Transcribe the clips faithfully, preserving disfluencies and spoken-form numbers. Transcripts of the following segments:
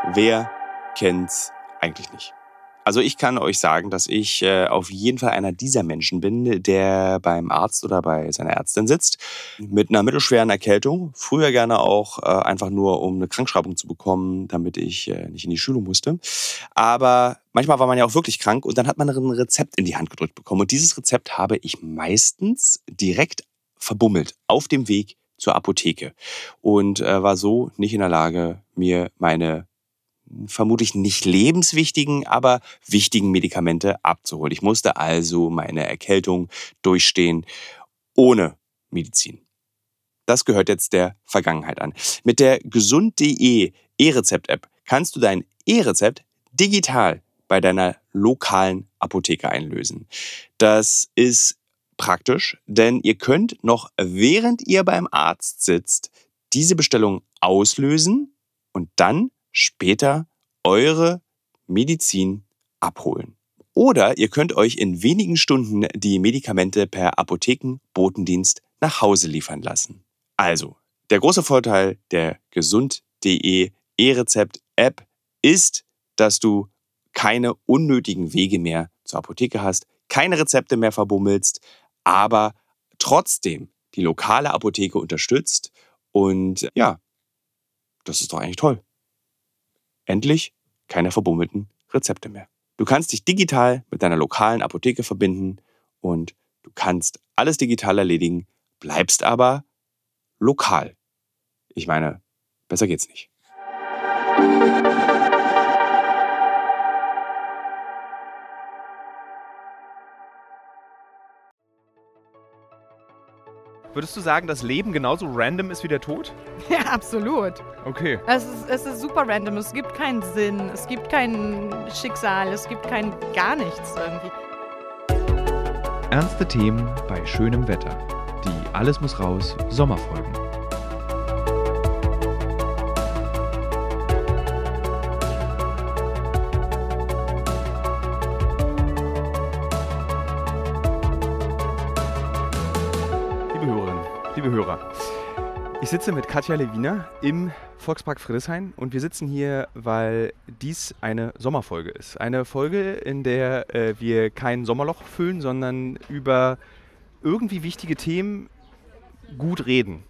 Wer kennt's eigentlich nicht? Also ich kann euch sagen, dass ich äh, auf jeden Fall einer dieser Menschen bin, der beim Arzt oder bei seiner Ärztin sitzt mit einer mittelschweren Erkältung. Früher gerne auch äh, einfach nur, um eine Krankschreibung zu bekommen, damit ich äh, nicht in die Schule musste. Aber manchmal war man ja auch wirklich krank und dann hat man ein Rezept in die Hand gedrückt bekommen. Und dieses Rezept habe ich meistens direkt verbummelt auf dem Weg zur Apotheke und äh, war so nicht in der Lage, mir meine vermutlich nicht lebenswichtigen, aber wichtigen Medikamente abzuholen. Ich musste also meine Erkältung durchstehen ohne Medizin. Das gehört jetzt der Vergangenheit an. Mit der gesund punkt de E-Rezept-App kannst du dein E-Rezept digital bei deiner lokalen Apotheke einlösen. Das ist praktisch, denn ihr könnt noch während ihr beim Arzt sitzt, diese Bestellung auslösen und dann später eure Medizin abholen. Oder ihr könnt euch in wenigen Stunden die Medikamente per Apothekenbotendienst nach Hause liefern lassen. Also, der große Vorteil der gesund punkt de E-Rezept-App ist, dass du keine unnötigen Wege mehr zur Apotheke hast, keine Rezepte mehr verbummelst, aber trotzdem die lokale Apotheke unterstützt. Und ja, das ist doch eigentlich toll. Endlich keine verbummelten Rezepte mehr. Du kannst dich digital mit deiner lokalen Apotheke verbinden und du kannst alles digital erledigen, bleibst aber lokal. Ich meine, besser geht's nicht. Würdest du sagen, dass Leben genauso random ist wie der Tod? Ja, absolut. Okay. Es ist, es ist super random. Es gibt keinen Sinn, es gibt kein Schicksal, es gibt kein gar nichts irgendwie. Ernste Themen bei schönem Wetter. Die Alles muss raus Sommerfolgen. Liebe Hörer, ich sitze mit Katja Lewiner im Volkspark Friedrichshain und wir sitzen hier, weil dies eine Sommerfolge ist. Eine Folge, in der äh, wir kein Sommerloch füllen, sondern über irgendwie wichtige Themen gut reden.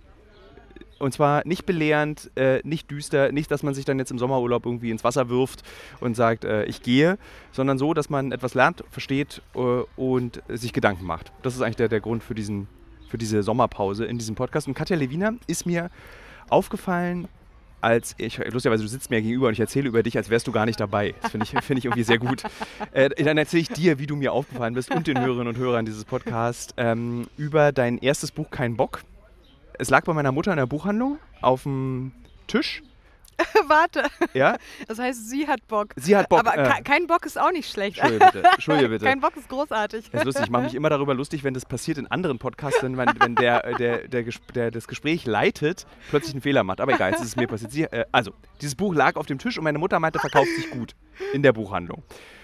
Und zwar nicht belehrend, äh, nicht düster, nicht, dass man sich dann jetzt im Sommerurlaub irgendwie ins Wasser wirft und sagt, äh, ich gehe, sondern so, dass man etwas lernt, versteht äh, und sich Gedanken macht. Das ist eigentlich der, der Grund für diesen für diese Sommerpause in diesem Podcast. Und Katja Lewiner ist mir aufgefallen, als ich, lustigerweise, du sitzt mir gegenüber und ich erzähle über dich, als wärst du gar nicht dabei. Das finde ich, find ich irgendwie sehr gut. Äh, dann erzähle ich dir, wie du mir aufgefallen bist und den Hörerinnen und Hörern dieses Podcasts ähm, über dein erstes Buch Kein Bock. Es lag bei meiner Mutter in der Buchhandlung auf dem Tisch. Warte. Ja? Das heißt, sie hat Bock. Sie hat Bock. Aber äh, ke- kein Bock ist auch nicht schlecht. Entschuldige bitte. Entschuldige bitte. Kein Bock ist großartig. Das ist lustig. Ich mache mich immer darüber lustig, wenn das passiert in anderen Podcasts, wenn, man, wenn der, der, der, der das Gespräch leitet, plötzlich einen Fehler macht. Aber egal, jetzt ist es mir passiert. Sie, äh, also, dieses Buch lag auf dem Tisch und meine Mutter meinte, verkauft sich gut in der Buchhandlung.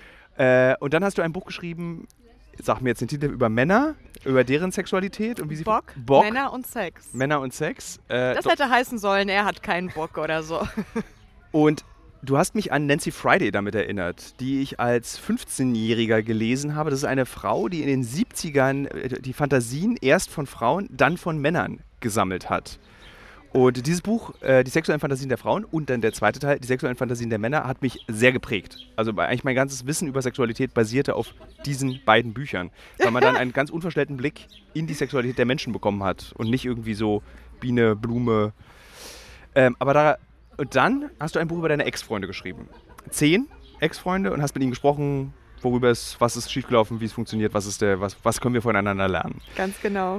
Äh, und dann hast du ein Buch geschrieben, sag mir jetzt den Titel, über Männer, über deren Sexualität und wie sie Bock, Bock Männer und Sex. Männer und Sex. Äh, das doch. hätte heißen sollen, er hat keinen Bock oder so. Und du hast mich an Nancy Friday damit erinnert, die ich als fünfzehnjähriger gelesen habe. Das ist eine Frau, die in den siebzigern die Fantasien erst von Frauen, dann von Männern gesammelt hat. Und dieses Buch, äh, die sexuellen Fantasien der Frauen und dann der zweite Teil, die sexuellen Fantasien der Männer, hat mich sehr geprägt. Also eigentlich mein ganzes Wissen über Sexualität basierte auf diesen beiden Büchern. Weil man dann einen ganz unverstellten Blick in die Sexualität der Menschen bekommen hat und nicht irgendwie so Biene, Blume. Ähm, aber da Und dann hast du ein Buch über deine Ex-Freunde geschrieben. Zehn Ex-Freunde und hast mit ihnen gesprochen, worüber es, was ist schiefgelaufen, wie es funktioniert, was, ist der, was, was können wir voneinander lernen. Ganz genau.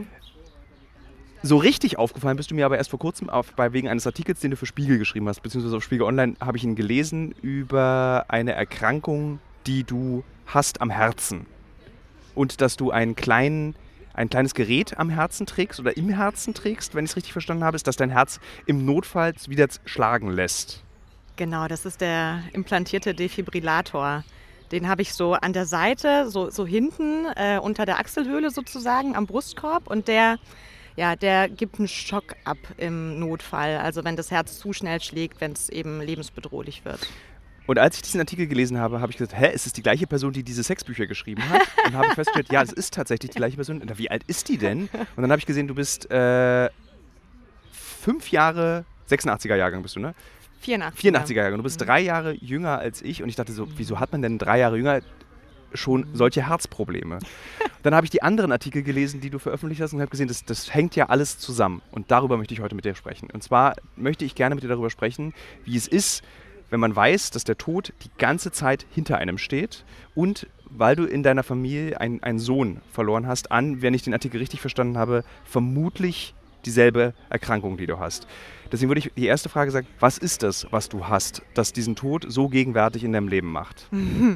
So richtig aufgefallen bist du mir aber erst vor kurzem auf, bei, wegen eines Artikels, den du für Spiegel geschrieben hast, beziehungsweise auf Spiegel Online habe ich ihn gelesen über eine Erkrankung, die du hast am Herzen. Und dass du einen kleinen... ein kleines Gerät am Herzen trägst oder im Herzen trägst, wenn ich es richtig verstanden habe, ist, dass dein Herz im Notfall wieder schlagen lässt. Genau, das ist der implantierte Defibrillator. Den habe ich so an der Seite, so, so hinten äh, unter der Achselhöhle sozusagen, am Brustkorb. Und der, Ja, der gibt einen Schock ab im Notfall. Also wenn das Herz zu schnell schlägt, wenn es eben lebensbedrohlich wird. Und als ich diesen Artikel gelesen habe, habe ich gesagt, hä, ist es die gleiche Person, die diese Sexbücher geschrieben hat? Und habe festgestellt, ja, es ist tatsächlich die gleiche Person. Wie alt ist die denn? Und dann habe ich gesehen, du bist äh, fünf Jahre, sechsundachtziger Jahrgang bist du, ne? vierundachtziger. vierundachtziger Jahrgang. Du bist drei Jahre jünger als ich. Und ich dachte so, wieso hat man denn drei Jahre jünger schon solche Herzprobleme? Dann habe ich die anderen Artikel gelesen, die du veröffentlicht hast und habe gesehen, das, das hängt ja alles zusammen. Und darüber möchte ich heute mit dir sprechen. Und zwar möchte ich gerne mit dir darüber sprechen, wie es ist, wenn man weiß, dass der Tod die ganze Zeit hinter einem steht und weil du in deiner Familie ein, einen Sohn verloren hast an, wenn ich den Artikel richtig verstanden habe, vermutlich dieselbe Erkrankung, die du hast. Deswegen würde ich die erste Frage sagen, was ist das, was du hast, das diesen Tod so gegenwärtig in deinem Leben macht?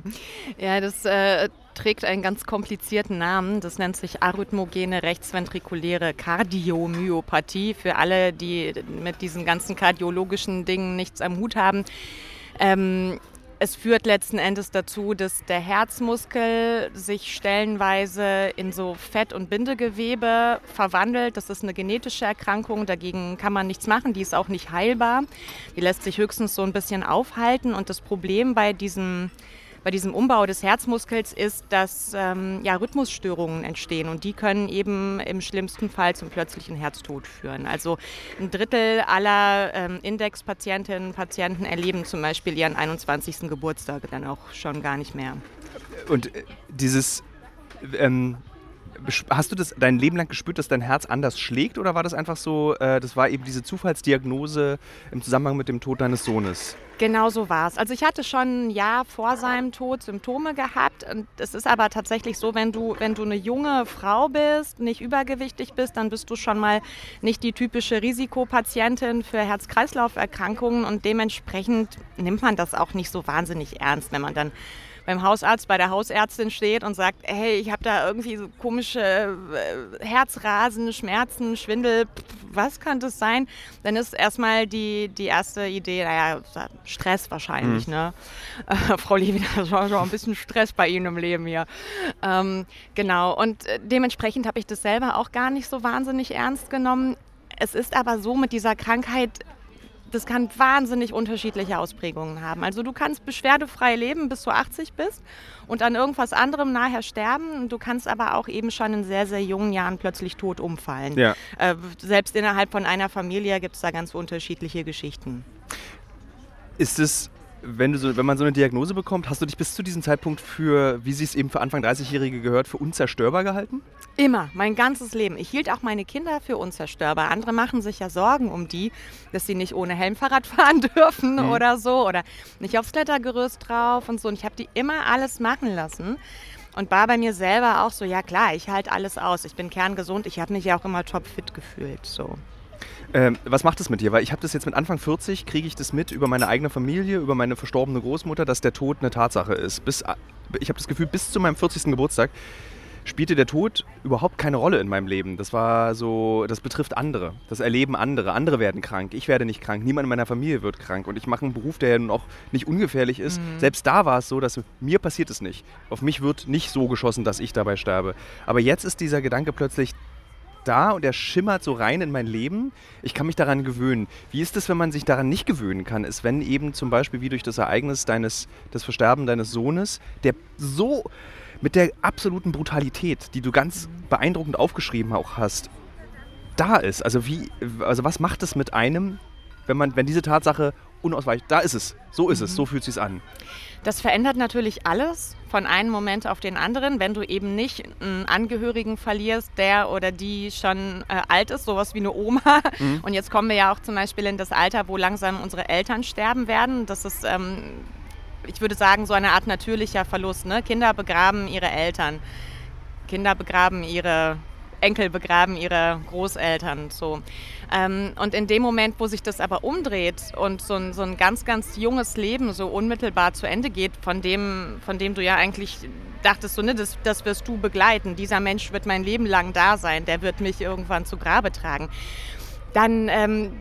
Ja, das äh, trägt einen ganz komplizierten Namen. Das nennt sich arrhythmogene rechtsventrikuläre Kardiomyopathie. Für alle, die mit diesen ganzen kardiologischen Dingen nichts am Hut haben. Ähm, Es führt letzten Endes dazu, dass der Herzmuskel sich stellenweise in so Fett- und Bindegewebe verwandelt. Das ist eine genetische Erkrankung, dagegen kann man nichts machen, die ist auch nicht heilbar. Die lässt sich höchstens so ein bisschen aufhalten. Und das Problem bei diesem, bei diesem Umbau des Herzmuskels ist, dass ähm, ja, Rhythmusstörungen entstehen und die können eben im schlimmsten Fall zum plötzlichen Herztod führen. Also ein Drittel aller ähm, Indexpatientinnen und Patienten erleben zum Beispiel ihren einundzwanzigsten Geburtstag dann auch schon gar nicht mehr. Und äh, dieses, ähm, hast du das dein Leben lang gespürt, dass dein Herz anders schlägt oder war das einfach so, äh, das war eben diese Zufallsdiagnose im Zusammenhang mit dem Tod deines Sohnes? Genau so war es. Also ich hatte schon ein Jahr vor seinem Tod Symptome gehabt. Und es ist aber tatsächlich so, wenn du, wenn du eine junge Frau bist, nicht übergewichtig bist, dann bist du schon mal nicht die typische Risikopatientin für Herz-Kreislauf-Erkrankungen. Und dementsprechend nimmt man das auch nicht so wahnsinnig ernst, wenn man dann beim Hausarzt, bei der Hausärztin steht und sagt, hey, ich habe da irgendwie so komische äh, Herzrasen, Schmerzen, Schwindel, pff, was kann das sein? Dann ist erstmal die, die erste Idee, naja, Stress wahrscheinlich, mhm. ne? Äh, Frau Levin, das war schon ein bisschen Stress bei Ihnen im Leben hier. Ähm, genau, und äh, dementsprechend habe ich das selber auch gar nicht so wahnsinnig ernst genommen. Es ist aber so mit dieser Krankheit, das kann wahnsinnig unterschiedliche Ausprägungen haben. Also du kannst beschwerdefrei leben, bis du achtzig bist und an irgendwas anderem nachher sterben. Du kannst aber auch eben schon in sehr, sehr jungen Jahren plötzlich tot umfallen. Ja. Äh, selbst innerhalb von einer Familie gibt es da ganz unterschiedliche Geschichten. Ist es, wenn, du so, wenn man so eine Diagnose bekommt, hast du dich bis zu diesem Zeitpunkt für, wie sie es eben für Anfang dreißigjährige gehört, für unzerstörbar gehalten? Immer, mein ganzes Leben. Ich hielt auch meine Kinder für unzerstörbar. Andere machen sich ja Sorgen um die, dass sie nicht ohne Helm Fahrrad fahren dürfen mhm. oder so oder nicht aufs Klettergerüst drauf und so. Und ich habe die immer alles machen lassen und war bei mir selber auch so, ja klar, ich halte alles aus. Ich bin kerngesund, ich habe mich ja auch immer topfit gefühlt. So. Ähm, was macht das mit dir? Weil ich habe das jetzt mit Anfang vierzig, kriege ich das mit über meine eigene Familie, über meine verstorbene Großmutter, dass der Tod eine Tatsache ist. Bis, ich habe das Gefühl, bis zu meinem vierzigsten Geburtstag spielte der Tod überhaupt keine Rolle in meinem Leben. Das war so, das betrifft andere. Das erleben andere. Andere werden krank. Ich werde nicht krank. Niemand in meiner Familie wird krank. Und ich mache einen Beruf, der ja nun auch nicht ungefährlich ist. Mhm. Selbst da war es so, dass mir passiert es nicht. Auf mich wird nicht so geschossen, dass ich dabei sterbe. Aber jetzt ist dieser Gedanke plötzlich da und er schimmert so rein in mein Leben. Ich kann mich daran gewöhnen. Wie ist es, wenn man sich daran nicht gewöhnen kann? Ist, wenn eben zum Beispiel wie durch das Ereignis deines, das Versterben deines Sohnes, der so mit der absoluten Brutalität, die du ganz beeindruckend aufgeschrieben auch hast, da ist. Also wie, also was macht es mit einem, wenn man, wenn diese Tatsache unausweichlich, da ist es, so ist es, so fühlt es sich an. Das verändert natürlich alles von einem Moment auf den anderen, wenn du eben nicht einen Angehörigen verlierst, der oder die schon äh, alt ist, sowas wie eine Oma. Mhm. Und jetzt kommen wir ja auch zum Beispiel in das Alter, wo langsam unsere Eltern sterben werden. Das ist, ähm, ich würde sagen, so eine Art natürlicher Verlust. Ne? Kinder begraben ihre Eltern, Kinder begraben ihre Enkel, begraben ihre Großeltern. So. Ähm, und in dem Moment, wo sich das aber umdreht und so ein, so ein ganz, ganz junges Leben so unmittelbar zu Ende geht, von dem, von dem du ja eigentlich dachtest, so, ne, das, das wirst du begleiten, dieser Mensch wird mein Leben lang da sein, der wird mich irgendwann zu Grabe tragen, dann ähm,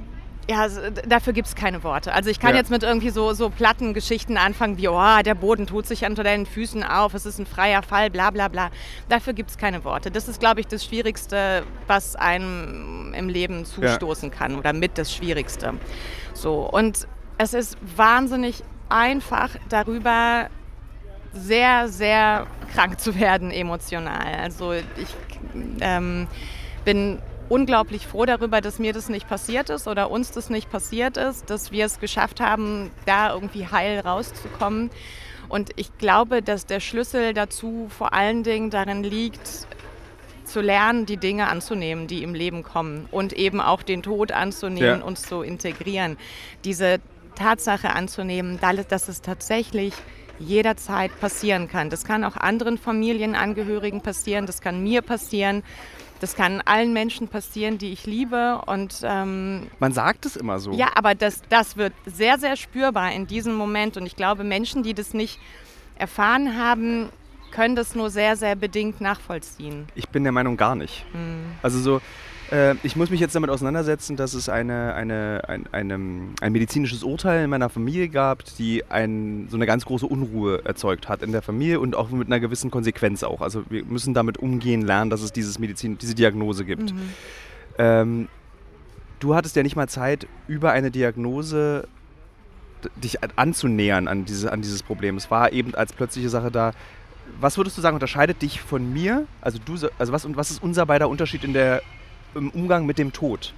Ja, also, dafür gibt es keine Worte. Also ich kann Ja. jetzt mit irgendwie so, so platten Geschichten anfangen wie, oh, der Boden tut sich unter deinen Füßen auf, es ist ein freier Fall, bla bla bla. Dafür gibt es keine Worte. Das ist, glaube ich, das Schwierigste, was einem im Leben zustoßen kann oder mit das Schwierigste. So, und es ist wahnsinnig einfach, darüber sehr, sehr krank zu werden emotional. Also ich ähm, bin unglaublich froh darüber, dass mir das nicht passiert ist oder uns das nicht passiert ist, dass wir es geschafft haben, da irgendwie heil rauszukommen. Und ich glaube, dass der Schlüssel dazu vor allen Dingen darin liegt, zu lernen, die Dinge anzunehmen, die im Leben kommen und eben auch den Tod anzunehmen Ja. und zu integrieren. Diese Tatsache anzunehmen, dass es tatsächlich jederzeit passieren kann. Das kann auch anderen Familienangehörigen passieren, das kann mir passieren. Das kann allen Menschen passieren, die ich liebe. Und, ähm, Man sagt es immer so. ja, aber das, das wird sehr, sehr spürbar in diesem Moment. Und ich glaube, Menschen, die das nicht erfahren haben, können das nur sehr, sehr bedingt nachvollziehen. Ich bin der Meinung gar nicht. Mhm. Also so, äh, ich muss mich jetzt damit auseinandersetzen, dass es eine, eine, ein, eine, ein medizinisches Urteil in meiner Familie gab, die ein, so eine ganz große Unruhe erzeugt hat in der Familie und auch mit einer gewissen Konsequenz auch. Also wir müssen damit umgehen lernen, dass es dieses Medizin, diese Diagnose gibt. Mhm. Ähm, du hattest ja nicht mal Zeit, über eine Diagnose d- dich anzunähern an, diese, an dieses Problem. Es war eben als plötzliche Sache da. Was würdest du sagen, unterscheidet dich von mir? Also, du, also was, was ist unser beider Unterschied in der, im Umgang mit dem Tod?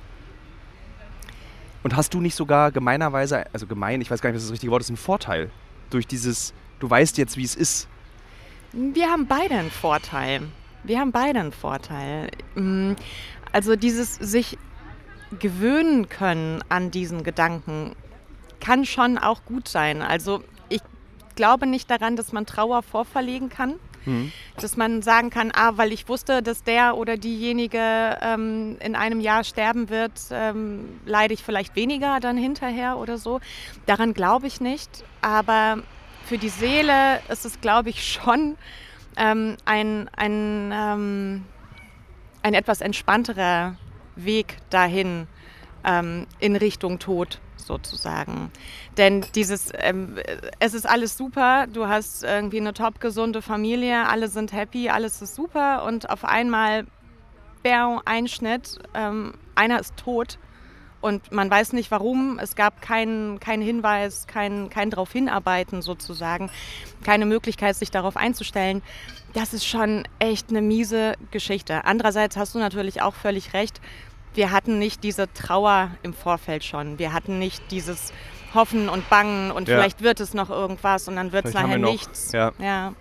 Und hast du nicht sogar gemeinerweise, also gemein, ich weiß gar nicht, was das richtige Wort ist, einen Vorteil durch dieses, du weißt jetzt, wie es ist? Wir haben beide einen Vorteil. Wir haben beide einen Vorteil. Mm, Also dieses sich gewöhnen können an diesen Gedanken kann schon auch gut sein. Also ich glaube nicht daran, dass man Trauer vorverlegen kann. Mhm. Dass man sagen kann, ah, weil ich wusste, dass der oder diejenige ähm, in einem Jahr sterben wird, ähm, leide ich vielleicht weniger dann hinterher oder so. Daran glaube ich nicht. Aber für die Seele ist es, glaube ich, schon ähm, ein, ein, ähm, ein etwas entspannterer Weg dahin ähm, in Richtung Tod sozusagen. Denn dieses, ähm, es ist alles super, du hast irgendwie eine top gesunde Familie, alle sind happy, alles ist super und auf einmal, bäh, Einschnitt, ähm, einer ist tot und man weiß nicht warum, es gab keinen kein Hinweis, kein, kein darauf hinarbeiten sozusagen, keine Möglichkeit, sich darauf einzustellen. Das ist schon echt eine miese Geschichte. Andererseits hast du natürlich auch völlig recht, wir hatten nicht diese Trauer im Vorfeld schon. Wir hatten nicht dieses Hoffen und Bangen und Ja. vielleicht wird es noch irgendwas und dann wird es Vielleicht haben nachher wir noch- nichts. ja. Ja.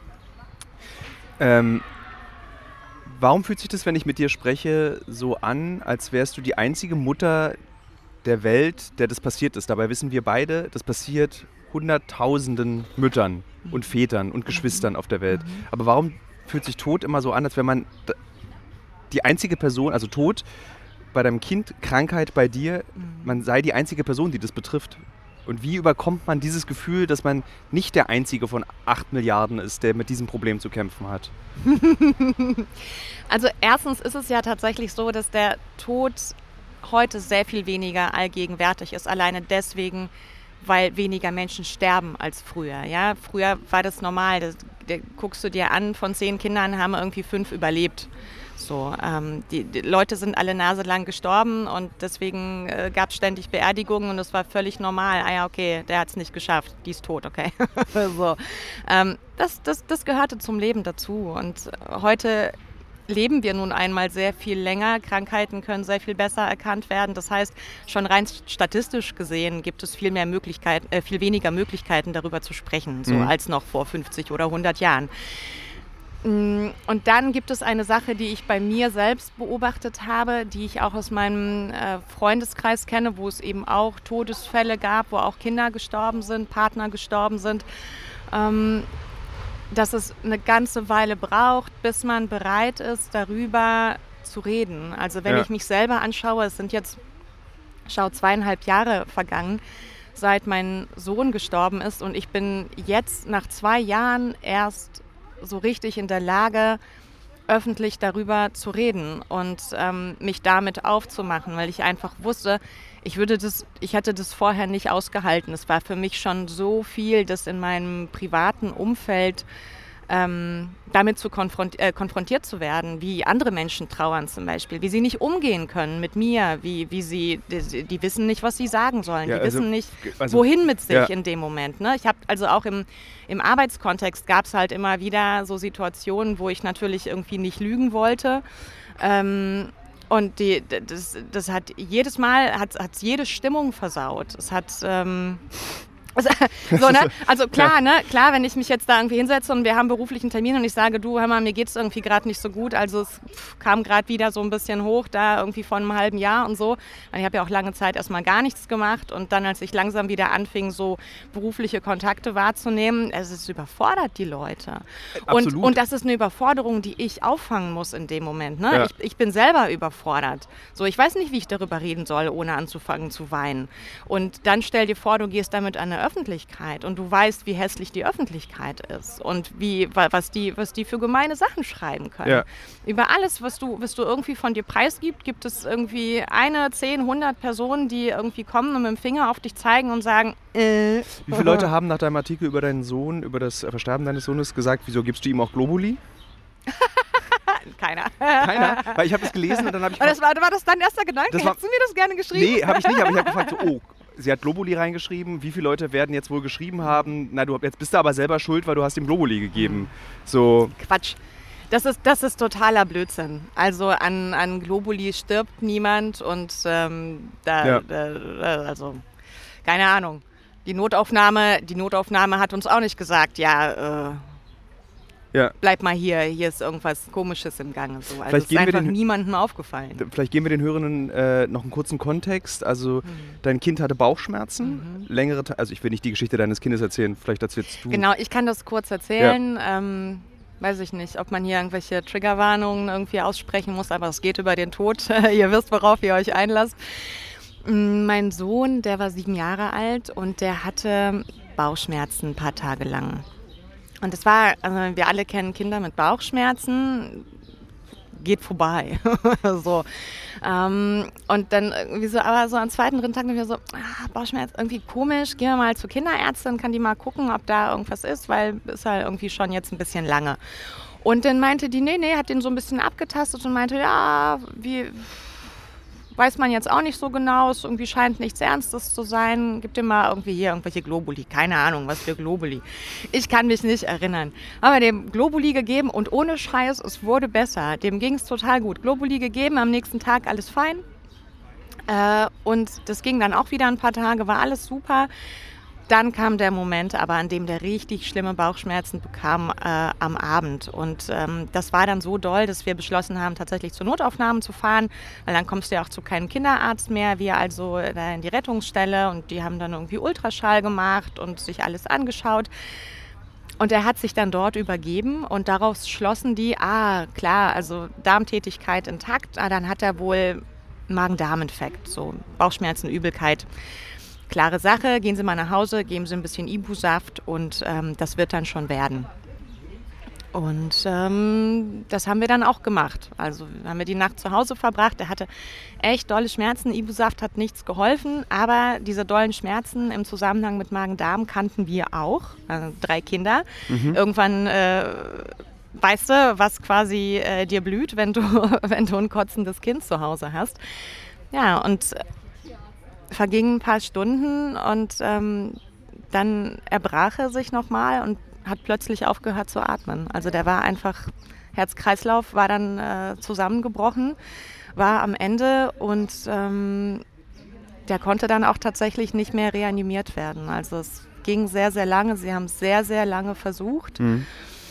Ähm, warum fühlt sich das, wenn ich mit dir spreche, so an, als wärst du die einzige Mutter der Welt, der das passiert ist? Dabei wissen wir beide, das passiert hunderttausenden Müttern und Vätern und Geschwistern auf der Welt. Aber warum fühlt sich Tod immer so an, als wäre man d- die einzige Person, also Tod bei deinem Kind, Krankheit bei dir, man sei die einzige Person, die das betrifft? Und wie überkommt man dieses Gefühl, dass man nicht der einzige von acht Milliarden ist, der mit diesem Problem zu kämpfen hat? Also erstens ist es ja tatsächlich so, dass der Tod heute sehr viel weniger allgegenwärtig ist. Alleine deswegen, weil weniger Menschen sterben als früher. Ja? Früher war das normal. Das, da guckst du dir an, von zehn Kindern haben irgendwie fünf überlebt. So, ähm, die, die Leute sind alle naselang gestorben und deswegen äh, gab es ständig Beerdigungen und es war völlig normal. Ah ja, okay, der hat es nicht geschafft, die ist tot, okay. so, ähm, das, das, das gehörte zum Leben dazu und heute leben wir nun einmal sehr viel länger. Krankheiten können sehr viel besser erkannt werden. Das heißt, schon rein statistisch gesehen gibt es viel mehr Möglichkeiten, äh, viel weniger Möglichkeiten, darüber zu sprechen, so Mhm. als noch vor fünfzig oder hundert Jahren. Und dann gibt es eine Sache, die ich bei mir selbst beobachtet habe, die ich auch aus meinem äh, Freundeskreis kenne, wo es eben auch Todesfälle gab, wo auch Kinder gestorben sind, Partner gestorben sind, ähm, dass es eine ganze Weile braucht, bis man bereit ist, darüber zu reden. Also wenn Ja. ich mich selber anschaue, es sind jetzt, schau, zweieinhalb Jahre vergangen, seit mein Sohn gestorben ist und ich bin jetzt nach zwei Jahren erst so richtig in der Lage, öffentlich darüber zu reden und ähm, mich damit aufzumachen, weil ich einfach wusste, ich würde das, ich hätte das vorher nicht ausgehalten. Es war für mich schon so viel, das in meinem privaten Umfeld ähm, damit zu konfront- äh, konfrontiert zu werden, wie andere Menschen trauern zum Beispiel, wie sie nicht umgehen können mit mir, wie, wie sie, die, die wissen nicht, was sie sagen sollen, Ja, die also, wissen nicht, also, wohin mit sich ja. in dem Moment. Ne? Ich habe also auch im, im Arbeitskontext gab es halt immer wieder so Situationen, wo ich natürlich irgendwie nicht lügen wollte. Ähm, und die, das, das hat jedes Mal, hat, hat jede Stimmung versaut. Es hat... Ähm, so, ne? Also klar, ne? Klar, wenn ich mich jetzt da irgendwie hinsetze und wir haben beruflichen Termin und ich sage, du, hör mal, mir geht es irgendwie gerade nicht so gut, also es kam gerade wieder so ein bisschen hoch, da irgendwie vor einem halben Jahr und so. Ich habe ja auch lange Zeit erstmal gar nichts gemacht und dann, als ich langsam wieder anfing, so berufliche Kontakte wahrzunehmen, es ist überfordert die Leute. Und, und das ist eine Überforderung, die ich auffangen muss in dem Moment. Ne? Ja. Ich, ich bin selber überfordert. So, ich weiß nicht, wie ich darüber reden soll, ohne anzufangen zu weinen. Und dann stell dir vor, du gehst damit an eine Öffentlichkeit und du weißt, wie hässlich die Öffentlichkeit ist und wie, was, die, was die für gemeine Sachen schreiben können. Ja. Über alles, was du, was du irgendwie von dir preisgibst, gibt es irgendwie eine, zehn, hundert Personen, die irgendwie kommen und mit dem Finger auf dich zeigen und sagen, äh. Wie viele Leute haben nach deinem Artikel über deinen Sohn, über das Versterben deines Sohnes gesagt, wieso gibst du ihm auch Globuli? Keiner. Keiner? Weil ich habe es gelesen und dann habe ich... Das war, war das dein erster Gedanke? Das war, Hättest du mir das gerne geschrieben? Nee, habe ich nicht, aber ich habe gefragt, so, oh, sie hat Globuli reingeschrieben, wie viele Leute werden jetzt wohl geschrieben haben, na, du jetzt bist du aber selber schuld, weil du hast ihm Globuli gegeben. So. Quatsch. Das ist, das ist totaler Blödsinn. Also an, an Globuli stirbt niemand und ähm, da, Ja. da, also keine Ahnung. Die Notaufnahme, die Notaufnahme hat uns auch nicht gesagt, ja, äh, Ja. bleib mal hier, hier ist irgendwas Komisches im Gange. So. Also Vielleicht es ist geben wir einfach den- niemandem aufgefallen. Vielleicht geben wir den Hörerinnen äh, noch einen kurzen Kontext. Also dein Kind hatte Bauchschmerzen, längere Ta- also ich will nicht die Geschichte deines Kindes erzählen, vielleicht erzählst du. Genau, ich kann das kurz erzählen. Ähm, weiß ich nicht, ob man hier irgendwelche Triggerwarnungen irgendwie aussprechen muss, aber es geht über den Tod. Ihr wisst, worauf ihr euch einlasst. Mm, Mein Sohn, der war sieben Jahre alt und der hatte Bauchschmerzen ein paar Tage lang. Und es war, also wir alle kennen Kinder mit Bauchschmerzen, geht vorbei. so. Ähm, und dann irgendwie so, aber so am zweiten, dritten Tag dann wieder so, ah, Bauchschmerz, irgendwie komisch, gehen wir mal zur Kinderärztin, kann die mal gucken, ob da irgendwas ist, weil ist halt irgendwie schon jetzt ein bisschen lange. Und dann meinte die, nee, nee, hat den so ein bisschen abgetastet und meinte, ja, wie... Weiß man jetzt auch nicht so genau, es irgendwie scheint nichts Ernstes zu sein. Gib dir mal irgendwie hier irgendwelche Globuli. Keine Ahnung, was für Globuli. Ich kann mich nicht erinnern. Aber dem Globuli gegeben und ohne Scheiß, es wurde besser. Dem ging es total gut. Globuli gegeben, am nächsten Tag alles fein. Äh, und das ging dann auch wieder ein paar Tage, war alles super. Dann kam der Moment, aber an dem der richtig schlimme Bauchschmerzen bekam äh, am Abend. Und ähm, das war dann so doll, dass wir beschlossen haben, tatsächlich zur Notaufnahme zu fahren, weil dann kommst du ja auch zu keinem Kinderarzt mehr. Wir also da in die Rettungsstelle und die haben dann irgendwie Ultraschall gemacht und sich alles angeschaut. Und er hat sich dann dort übergeben und daraus schlossen die, ah klar, also Darmtätigkeit intakt, ah, dann hat er wohl Magen-Darm-Infekt, so Bauchschmerzen, Übelkeit. Klare Sache, gehen Sie mal nach Hause, geben Sie ein bisschen Ibu-Saft und ähm, das wird dann schon werden. Und ähm, das haben wir dann auch gemacht. Also haben wir die Nacht zu Hause verbracht. Er hatte echt dolle Schmerzen. Ibu-Saft hat nichts geholfen, aber diese dollen Schmerzen im Zusammenhang mit Magen-Darm kannten wir auch. Also drei Kinder. Mhm. Irgendwann äh, weißt du, was quasi äh, dir blüht, wenn du, wenn du ein kotzendes Kind zu Hause hast. Ja, und vergingen ein paar Stunden und ähm, dann erbrach er sich nochmal und hat plötzlich aufgehört zu atmen. Also der war einfach, Herz-Kreislauf war dann äh, zusammengebrochen, war am Ende und ähm, der konnte dann auch tatsächlich nicht mehr reanimiert werden. Also es ging sehr, sehr lange. Sie haben es sehr, sehr lange versucht. Mhm.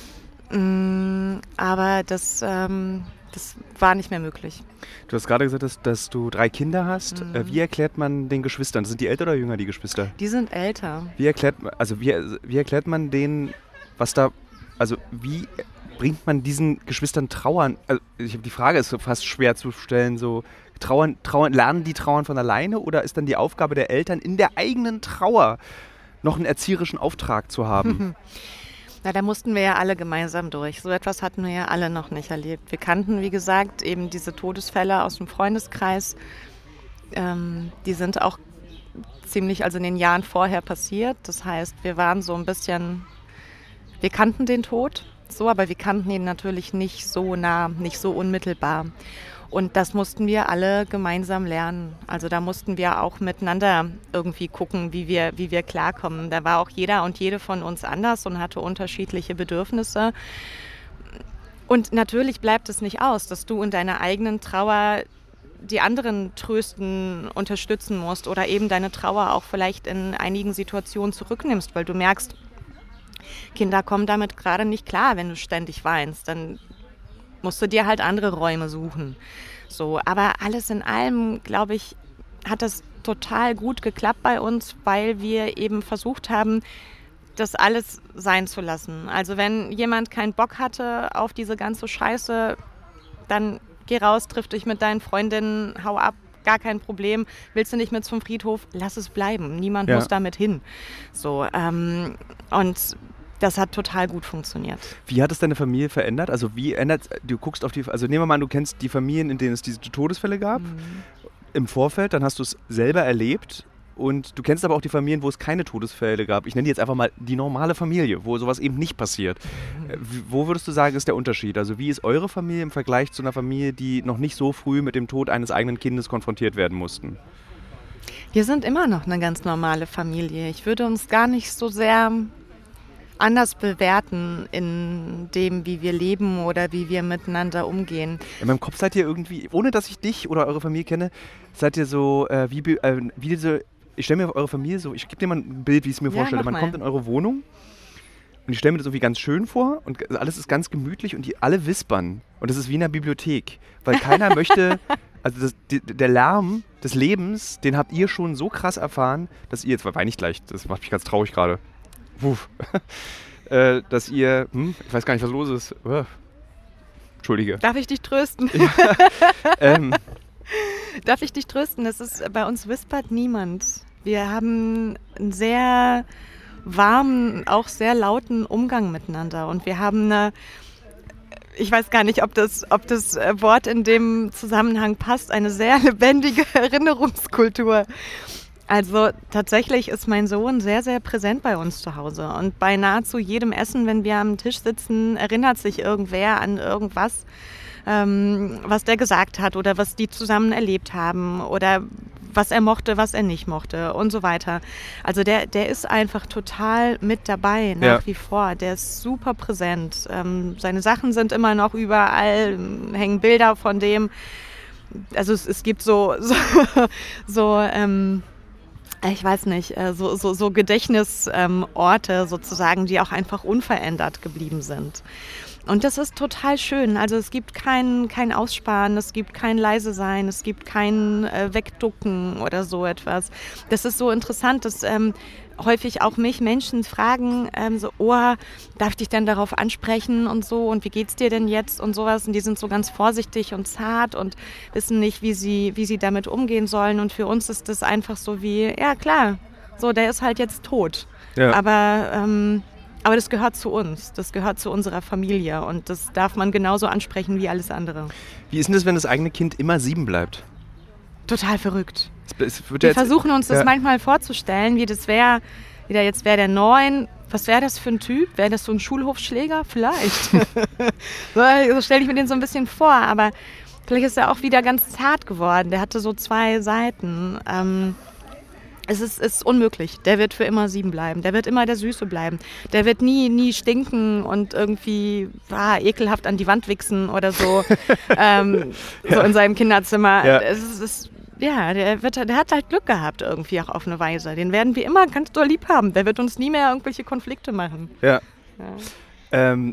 Mm, aber das... Ähm, Das war nicht mehr möglich. Du hast gerade gesagt, dass, dass du drei Kinder hast. Mhm. Wie erklärt man den Geschwistern? Sind die älter oder jünger, die Geschwister? Die sind älter. Wie erklärt, also wie, wie erklärt man denen, was da, also wie bringt man diesen Geschwistern Trauern? Also ich, die Frage ist so fast schwer zu stellen, so trauern, trauern, lernen die Trauern von alleine oder ist dann die Aufgabe der Eltern, in der eigenen Trauer noch einen erzieherischen Auftrag zu haben? Na, da mussten wir ja alle gemeinsam durch. So etwas hatten wir ja alle noch nicht erlebt. Wir kannten, wie gesagt, eben diese Todesfälle aus dem Freundeskreis. ähm, die sind auch ziemlich, also in den Jahren vorher passiert. Das heißt, wir waren so ein bisschen, wir kannten den Tod so, aber wir kannten ihn natürlich nicht so nah, nicht so unmittelbar. Und das mussten wir alle gemeinsam lernen. Also da mussten wir auch miteinander irgendwie gucken, wie wir, wie wir klarkommen. Da war auch jeder und jede von uns anders und hatte unterschiedliche Bedürfnisse. Und natürlich bleibt es nicht aus, dass du in deiner eigenen Trauer die anderen trösten, unterstützen musst oder eben deine Trauer auch vielleicht in einigen Situationen zurücknimmst, weil du merkst, Kinder kommen damit gerade nicht klar, wenn du ständig weinst. Dann musst du dir halt andere Räume suchen. So, aber alles in allem, glaube ich, hat das total gut geklappt bei uns, weil wir eben versucht haben, das alles sein zu lassen. Also wenn jemand keinen Bock hatte auf diese ganze Scheiße, dann geh raus, triff dich mit deinen Freundinnen, hau ab, gar kein Problem. Willst du nicht mit zum Friedhof? Lass es bleiben. Niemand Ja. muss damit hin. So, ähm, und das hat total gut funktioniert. Wie hat es deine Familie verändert? Also wie ändert, du guckst auf die, also nehmen wir mal an, du kennst die Familien, in denen es diese Todesfälle gab, Mhm. im Vorfeld, dann hast du es selber erlebt und du kennst aber auch die Familien, wo es keine Todesfälle gab. Ich nenne die jetzt einfach mal die normale Familie, wo sowas eben nicht passiert. Äh, wie- Wo würdest du sagen, ist der Unterschied? Also wie ist eure Familie im Vergleich zu einer Familie, die noch nicht so früh mit dem Tod eines eigenen Kindes konfrontiert werden mussten? Wir sind immer noch eine ganz normale Familie. Ich würde uns gar nicht so sehr anders bewerten in dem, wie wir leben oder wie wir miteinander umgehen. In meinem Kopf seid ihr irgendwie, ohne dass ich dich oder eure Familie kenne, seid ihr so, äh, wie, be- äh, wie diese, ich stelle mir eure Familie so, ich gebe dir mal ein Bild, wie ich es mir Ja, vorstelle. mach Man mal. kommt in eure Wohnung und ich stelle mir das irgendwie ganz schön vor und alles ist ganz gemütlich und die alle wispern. Und das ist wie in einer Bibliothek, weil keiner möchte, also das, die, der Lärm des Lebens, den habt ihr schon so krass erfahren, dass ihr, jetzt weine ich gleich, das macht mich ganz traurig gerade, Puff. äh, dass ihr, hm, ich weiß gar nicht, was los ist. Uh. Entschuldige. Darf ich dich trösten? ähm, Darf ich dich trösten? Das ist, bei uns wispert niemand. Wir haben einen sehr warmen, auch sehr lauten Umgang miteinander. Und wir haben eine, ich weiß gar nicht, ob das, ob das Wort in dem Zusammenhang passt, eine sehr lebendige Erinnerungskultur. Also tatsächlich ist mein Sohn sehr, sehr präsent bei uns zu Hause. Und bei nahezu jedem Essen, wenn wir am Tisch sitzen, erinnert sich irgendwer an irgendwas, ähm, was der gesagt hat oder was die zusammen erlebt haben oder was er mochte, was er nicht mochte und so weiter. Also der, der ist einfach total mit dabei, nach Ja. wie vor. Der ist super präsent. Ähm, seine Sachen sind immer noch überall, hängen Bilder von dem. Also es, es gibt so, so, so ähm, ich weiß nicht, äh, so, so, so Gedächtnisorte ähm, sozusagen, die auch einfach unverändert geblieben sind. Und das ist total schön. Also es gibt kein, kein Aussparen, es gibt kein leise sein, es gibt kein äh, Wegducken oder so etwas. Das ist so interessant, dass ähm, häufig auch mich Menschen fragen, ähm, so, oh, darf ich dich denn darauf ansprechen und so und wie geht's dir denn jetzt und sowas. Und die sind so ganz vorsichtig und zart und wissen nicht, wie sie, wie sie damit umgehen sollen. Und für uns ist das einfach so wie, ja klar, so, der ist halt jetzt tot. ja. Aber, ähm, aber das gehört zu uns, das gehört zu unserer Familie und das darf man genauso ansprechen wie alles andere. Wie ist denn das, wenn das eigene Kind immer sieben bleibt? Total verrückt. Es, es wird Wir ja jetzt, versuchen uns das ja. manchmal vorzustellen, wie das wäre, wieder jetzt wäre der neun, was wäre das für ein Typ? Wäre das so ein Schulhofschläger? Vielleicht. so so stelle ich mir den so ein bisschen vor, aber vielleicht ist er auch wieder ganz zart geworden. Der hatte so zwei Seiten. Ähm, Es ist, ist unmöglich. Der wird für immer sieben bleiben. Der wird immer der Süße bleiben. Der wird nie, nie stinken und irgendwie ah, ekelhaft an die Wand wichsen oder so, ähm, Ja. so in seinem Kinderzimmer. Ja. Es ist, es, ja, der, wird, der hat halt Glück gehabt irgendwie auch auf eine Weise. Den werden wir immer ganz doll lieb haben. Der wird uns nie mehr irgendwelche Konflikte machen. Ja. Ja. Ähm,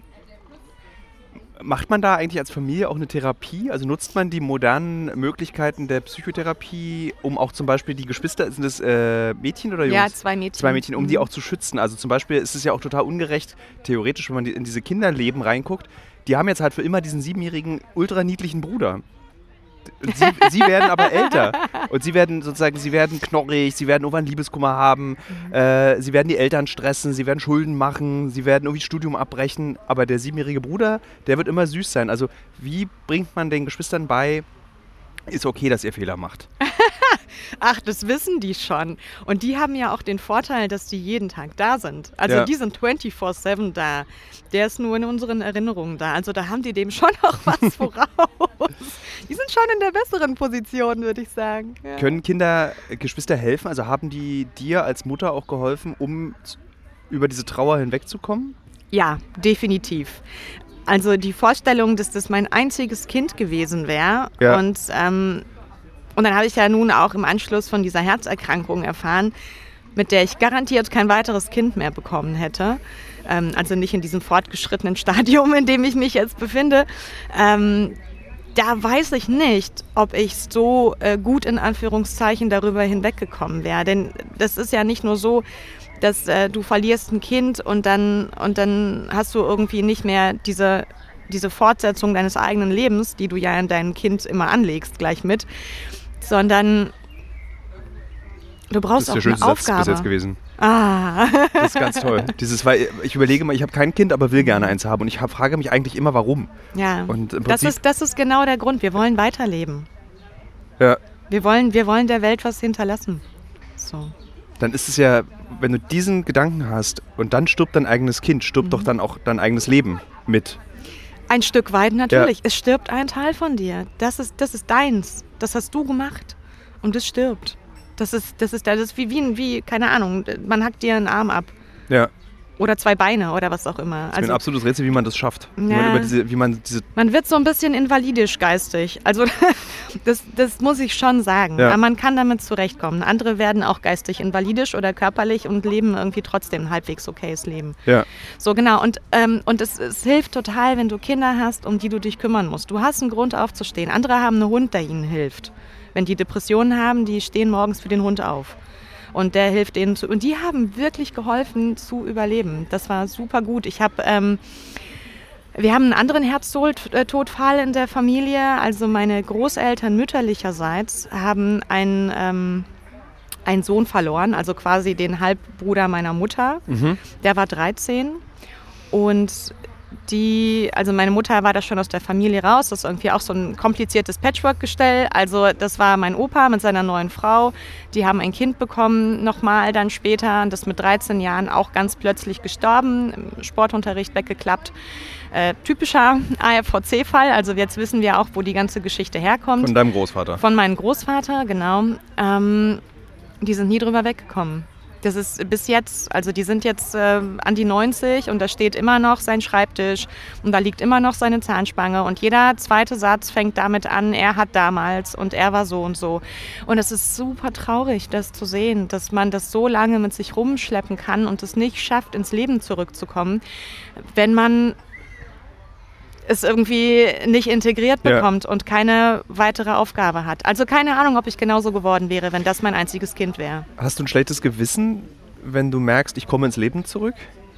macht man da eigentlich als Familie auch eine Therapie? Also nutzt man die modernen Möglichkeiten der Psychotherapie, um auch zum Beispiel die Geschwister, sind das äh, Mädchen oder Jungs? Ja, zwei Mädchen. Zwei Mädchen, um die Mhm. auch zu schützen. Also zum Beispiel ist es ja auch total ungerecht, theoretisch, wenn man die- in diese Kinderleben reinguckt. Die haben jetzt halt für immer diesen siebenjährigen, ultra niedlichen Bruder. Und Sie, sie werden aber älter. Und sie werden sozusagen, sie werden knorrig, sie werden irgendwann Liebeskummer haben, äh, sie werden die Eltern stressen, sie werden Schulden machen, sie werden irgendwie das Studium abbrechen. Aber der siebenjährige Bruder, der wird immer süß sein. Also wie bringt man den Geschwistern bei, ist okay, dass ihr Fehler macht? Ach, das wissen die schon. Und die haben ja auch den Vorteil, dass die jeden Tag da sind. Also Ja. die sind vierundzwanzig sieben da. Der ist nur in unseren Erinnerungen da. Also da haben die dem schon noch was voraus. Die sind schon in der besseren Position, würde ich sagen. Ja. Können Kinder, äh, Geschwister helfen? Also haben die dir als Mutter auch geholfen, um z- über diese Trauer hinwegzukommen? Ja, definitiv. Also die Vorstellung, dass das mein einziges Kind gewesen wäre. Ja. Und, ähm, und dann habe ich ja nun auch im Anschluss von dieser Herzerkrankung erfahren, mit der ich garantiert kein weiteres Kind mehr bekommen hätte. Ähm, also nicht in diesem fortgeschrittenen Stadium, in dem ich mich jetzt befinde. Ähm, da weiß ich nicht, ob ich so äh, gut in Anführungszeichen darüber hinweggekommen wäre. Denn das ist ja nicht nur so, dass äh, du verlierst ein Kind und dann, und dann hast du irgendwie nicht mehr diese, diese Fortsetzung deines eigenen Lebens, die du ja in dein Kind immer anlegst, gleich mit, sondern du brauchst Das ist auch der eine schönste Satz bis Aufgabe. jetzt gewesen. Ah, Das ist ganz toll. Dieses, weil ich überlege mal, ich habe kein Kind, aber will gerne eins haben. Und ich hab, frage mich eigentlich immer, warum. ja. Und im Das Prinzip, ist, das ist genau der Grund. Wir wollen weiterleben. ja, Wir wollen, wir wollen der Welt was hinterlassen. So. dann ist es ja, wenn du diesen Gedanken hast und dann stirbt dein eigenes Kind, stirbt Mhm. doch dann auch dein eigenes Leben mit. Ein Stück weit natürlich. Es stirbt ein Teil von dir. Das ist, das ist deins. Das hast du gemacht. Und es stirbt. Das ist, das ist, das ist wie, wie, wie, keine Ahnung, man hackt dir einen Arm ab. Ja, Oder zwei Beine oder was auch immer. das ist mir Also ein absolutes Rätsel, wie man das schafft. Wie, man Ja. über diese, wie man diese, man wird so ein bisschen invalidisch geistig. Also das, das muss ich schon sagen. Ja. Aber man kann damit zurechtkommen. Andere werden auch geistig invalidisch oder körperlich und leben irgendwie trotzdem ein halbwegs okayes Leben. ja, So, genau. Und, ähm, und es, es hilft total, wenn du Kinder hast, um die du dich kümmern musst. Du hast einen Grund aufzustehen. Andere haben einen Hund, der ihnen hilft. Wenn die Depressionen haben, die stehen morgens für den Hund auf. Und der hilft denen zu. Und die haben wirklich geholfen zu überleben. Das war super gut. Ich habe, ähm, wir haben einen anderen Herztodfall in der Familie. Also meine Großeltern mütterlicherseits haben einen, ähm, einen Sohn verloren, also quasi den Halbbruder meiner Mutter. mhm. Der war dreizehn und die, also meine Mutter war da schon aus der Familie raus. Das ist irgendwie auch so ein kompliziertes Patchwork-Gestell. Also das war mein Opa mit seiner neuen Frau. Die haben ein Kind bekommen, nochmal dann später. Und das mit dreizehn Jahren auch ganz plötzlich gestorben. Im Sportunterricht weggeklappt. Äh, typischer A F V C-Fall. Also jetzt wissen wir auch, wo die ganze Geschichte herkommt. Von deinem Großvater. Von meinem Großvater, genau. Ähm, die sind nie drüber weggekommen. Das ist bis jetzt, also die sind jetzt äh, an die neunzig und da steht immer noch sein Schreibtisch und da liegt immer noch seine Zahnspange und jeder zweite Satz fängt damit an, er hat damals und er war so und so. Und es ist super traurig, das zu sehen, dass man das so lange mit sich rumschleppen kann und es nicht schafft, ins Leben zurückzukommen, wenn man es irgendwie nicht integriert Ja. bekommt und keine weitere Aufgabe hat. Also keine Ahnung, ob ich genauso geworden wäre, wenn das mein einziges Kind wäre. Hast du ein schlechtes Gewissen, wenn du merkst, ich komme ins Leben zurück?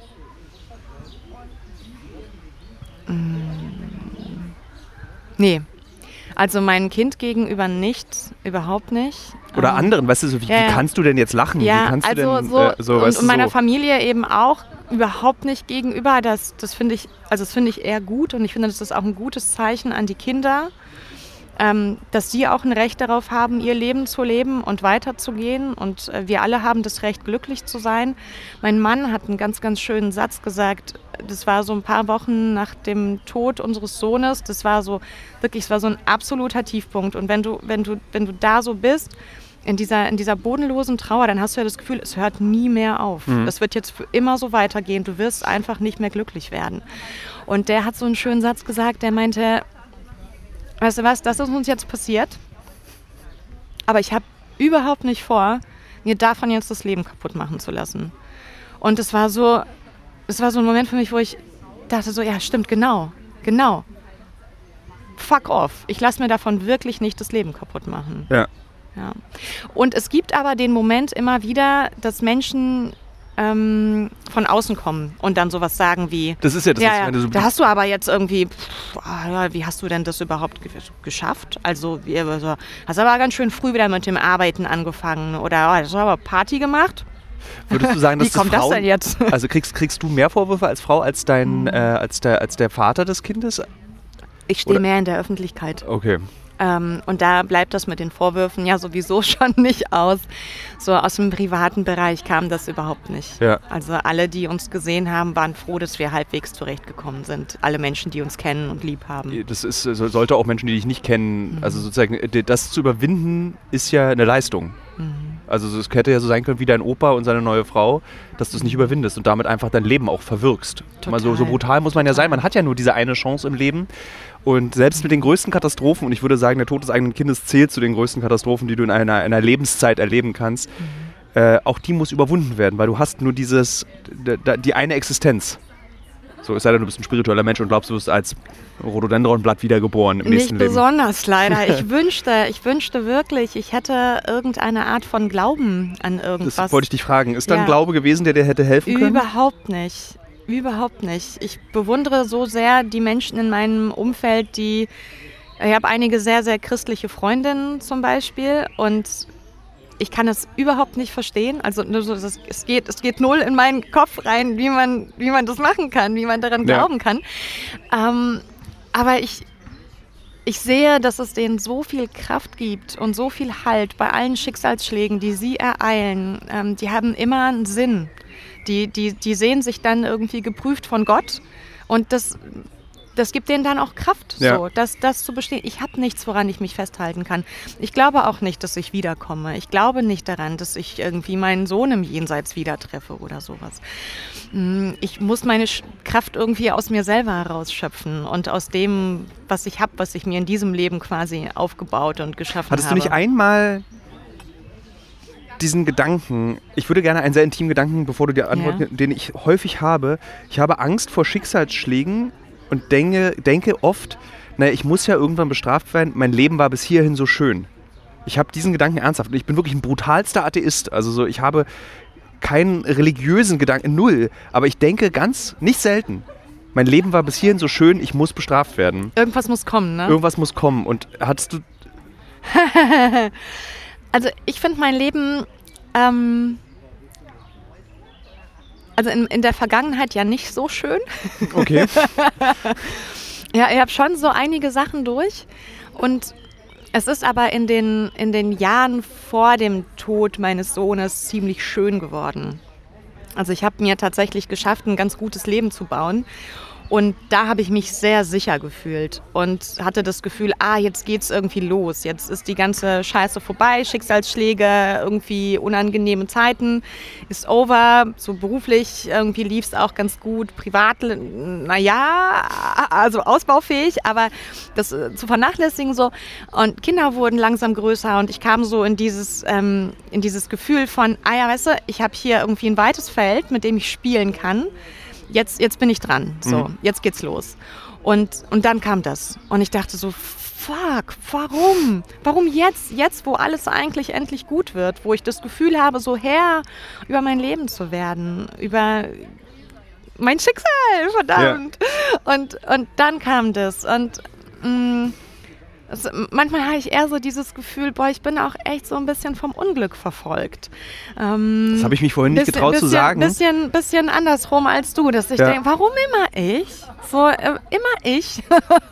Nee. Also meinem Kind gegenüber nicht, überhaupt nicht. Oder Ähm, anderen, weißt du, so, wie, ja, wie ja. kannst du denn jetzt lachen? wie Ja, kannst also du denn, so, äh, so, und, weißt du, und meiner so. Familie eben auch überhaupt nicht gegenüber. Das, das finde ich, also das finde ich eher gut und ich finde, das ist auch ein gutes Zeichen an die Kinder, ähm, dass sie auch ein Recht darauf haben, ihr Leben zu leben und weiterzugehen. Und äh, wir alle haben das Recht, glücklich zu sein. Mein Mann hat einen ganz, ganz schönen Satz gesagt. Das war so ein paar Wochen nach dem Tod unseres Sohnes. Das war so wirklich, es war so ein absoluter Tiefpunkt. Und wenn du, wenn du, wenn du da so bist, in dieser, in dieser bodenlosen Trauer, dann hast du ja das Gefühl, es hört nie mehr auf. Mhm. Das wird jetzt für immer so weitergehen. Du wirst einfach nicht mehr glücklich werden. Und der hat so einen schönen Satz gesagt, der meinte, weißt du was, das ist uns jetzt passiert, aber ich habe überhaupt nicht vor, mir davon jetzt das Leben kaputt machen zu lassen. Und es war so, es war so ein Moment für mich, wo ich dachte so, ja stimmt, genau, genau. Fuck off. Ich lasse mir davon wirklich nicht das Leben kaputt machen. Ja. Ja. Und es gibt aber den Moment immer wieder, dass Menschen ähm, von außen kommen und dann sowas sagen wie, Das ist ja das, ja, was ich ja, meine. So, da hast du aber jetzt irgendwie, pff, ah, ja, wie hast du denn das überhaupt ge geschafft? Also, wie, also, hast aber ganz schön früh wieder mit dem Arbeiten angefangen oder oh, hast du aber Party gemacht? würdest du sagen, Wie dass das kommt das Frauen, denn jetzt? Also kriegst, kriegst du mehr Vorwürfe als Frau als dein, äh, als der, als der Vater des Kindes? Ich Oder- stehe mehr in der Öffentlichkeit. Okay. Ähm, und da bleibt das mit den Vorwürfen ja sowieso schon nicht aus. So aus dem privaten Bereich kam das überhaupt nicht. Ja. Also alle, die uns gesehen haben, waren froh, dass wir halbwegs zurechtgekommen sind. Alle Menschen, die uns kennen und lieb haben. Das ist, sollte auch Menschen, die dich nicht kennen, mhm. also sozusagen, das zu überwinden, ist ja eine Leistung. Mhm. Also es hätte ja so sein können wie dein Opa und seine neue Frau, dass du es nicht überwindest und damit einfach dein Leben auch verwirkst. Mal so, so brutal muss man ja sein. Man hat ja nur diese eine Chance im Leben. Und selbst mit den größten Katastrophen, und ich würde sagen, der Tod des eigenen Kindes zählt zu den größten Katastrophen, die du in einer, einer Lebenszeit erleben kannst, mhm. äh, auch die muss überwunden werden, weil du hast nur dieses, die eine Existenz. So, es sei denn, du bist ein spiritueller Mensch und glaubst, du wirst als Rhododendronblatt wiedergeboren im nächsten Leben. Nicht besonders, leider. Ich wünschte, ich wünschte wirklich, ich hätte irgendeine Art von Glauben an irgendwas. Das wollte ich dich fragen. Ist da ja. ein Glaube gewesen, der dir hätte helfen können? Überhaupt nicht. Überhaupt nicht. Ich bewundere so sehr die Menschen in meinem Umfeld, die, ich habe einige sehr, sehr christliche Freundinnen zum Beispiel und ich kann das überhaupt nicht verstehen. Also es geht, es geht null in meinen Kopf rein, wie man, wie man das machen kann, wie man daran glauben ja. kann. Ähm, aber ich, ich sehe, dass es denen so viel Kraft gibt und so viel Halt bei allen Schicksalsschlägen, die sie ereilen. Ähm, die haben immer einen Sinn. Die, die, die sehen sich dann irgendwie geprüft von Gott und das, das gibt denen dann auch Kraft, ja. so, das, das zu bestehen. Ich habe nichts, woran ich mich festhalten kann. Ich glaube auch nicht, dass ich wiederkomme. Ich glaube nicht daran, dass ich irgendwie meinen Sohn im Jenseits wieder treffe oder sowas. Ich muss meine Kraft irgendwie aus mir selber herausschöpfen und aus dem, was ich habe, was ich mir in diesem Leben quasi aufgebaut und geschaffen Hattest habe. Hattest du nicht einmal diesen Gedanken, ich würde gerne einen sehr intimen Gedanken, bevor du dir antwortest, ja. den ich häufig habe. Ich habe Angst vor Schicksalsschlägen und denke, denke oft, naja, ich muss ja irgendwann bestraft werden, mein Leben war bis hierhin so schön. Ich habe diesen Gedanken ernsthaft und ich bin wirklich ein brutalster Atheist. Also so, ich habe keinen religiösen Gedanken, null, aber ich denke ganz, nicht selten, mein Leben war bis hierhin so schön, ich muss bestraft werden. Irgendwas muss kommen, ne? Irgendwas muss kommen. Und hattest du... Also ich finde mein Leben, ähm, also in, in der Vergangenheit ja nicht so schön. Okay. Ja, ich habe schon so einige Sachen durch und es ist aber in den, in den Jahren vor dem Tod meines Sohnes ziemlich schön geworden. Also ich habe mir tatsächlich geschafft, ein ganz gutes Leben zu bauen. Und da habe ich mich sehr sicher gefühlt und hatte das Gefühl, ah, jetzt geht's irgendwie los. Jetzt ist die ganze Scheiße vorbei, Schicksalsschläge, irgendwie unangenehme Zeiten, ist over. So beruflich irgendwie lief es auch ganz gut, privat, naja, also ausbaufähig, aber das äh, zu vernachlässigen so. Und Kinder wurden langsam größer und ich kam so in dieses, ähm, in dieses Gefühl von, ah ja, weißt du, ich habe hier irgendwie ein weites Feld, mit dem ich spielen kann. Jetzt, jetzt bin ich dran, so, mhm. jetzt geht's los. Und, und dann kam das. Und ich dachte so, fuck, warum? Warum jetzt? Jetzt, wo alles eigentlich endlich gut wird, wo ich das Gefühl habe, so Herr über mein Leben zu werden, über mein Schicksal, verdammt. Ja. Und, und dann kam das. Und mh, also manchmal habe ich eher so dieses Gefühl, boah, ich bin auch echt so ein bisschen vom Unglück verfolgt. Ähm, das habe ich mich vorhin nicht bisschen, getraut bisschen, zu sagen. Ein bisschen, bisschen andersrum als du, dass ich ja. denke, warum immer ich? So, äh, immer ich.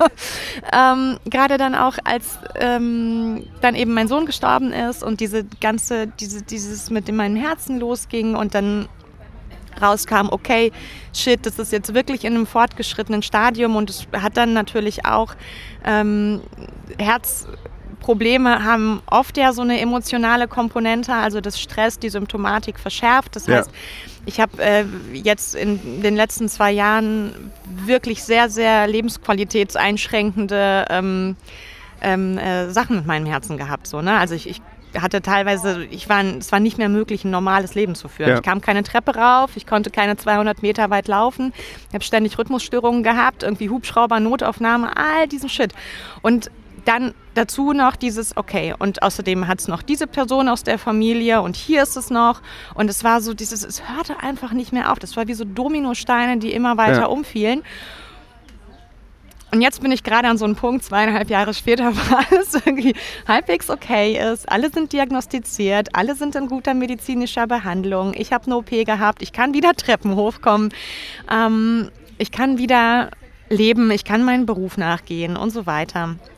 ähm, Gerade dann auch, als ähm, dann eben mein Sohn gestorben ist und diese ganze, diese, dieses mit dem meinem Herzen losging und dann rauskam, okay, shit, das ist jetzt wirklich in einem fortgeschrittenen Stadium und es hat dann natürlich auch ähm, Herzprobleme haben oft ja so eine emotionale Komponente, also das Stress, die Symptomatik verschärft. Das heißt, ja. ich habe äh, jetzt in den letzten zwei Jahren wirklich sehr, sehr lebensqualitätseinschränkende ähm, ähm, äh, Sachen mit meinem Herzen gehabt. So, ne? Also ich, ich hatte teilweise, ich war, es war nicht mehr möglich, ein normales Leben zu führen. Ja. Ich kam keine Treppe rauf, ich konnte keine zweihundert Meter weit laufen, ich habe ständig Rhythmusstörungen gehabt, irgendwie Hubschrauber, Notaufnahme, all diesen Shit. Und dann dazu noch dieses, okay, und außerdem hat es noch diese Person aus der Familie und hier ist es noch. Und es war so dieses, es hörte einfach nicht mehr auf. Das war wie so Dominosteine, die immer weiter ja. umfielen. Und jetzt bin ich gerade an so einem Punkt, zweieinhalb Jahre später, wo alles irgendwie halbwegs okay ist. Alle sind diagnostiziert, alle sind in guter medizinischer Behandlung. Ich habe eine O P gehabt, ich kann wieder Treppen hochkommen. Ähm, ich kann wieder leben, ich kann meinen Beruf nachgehen und so weiter.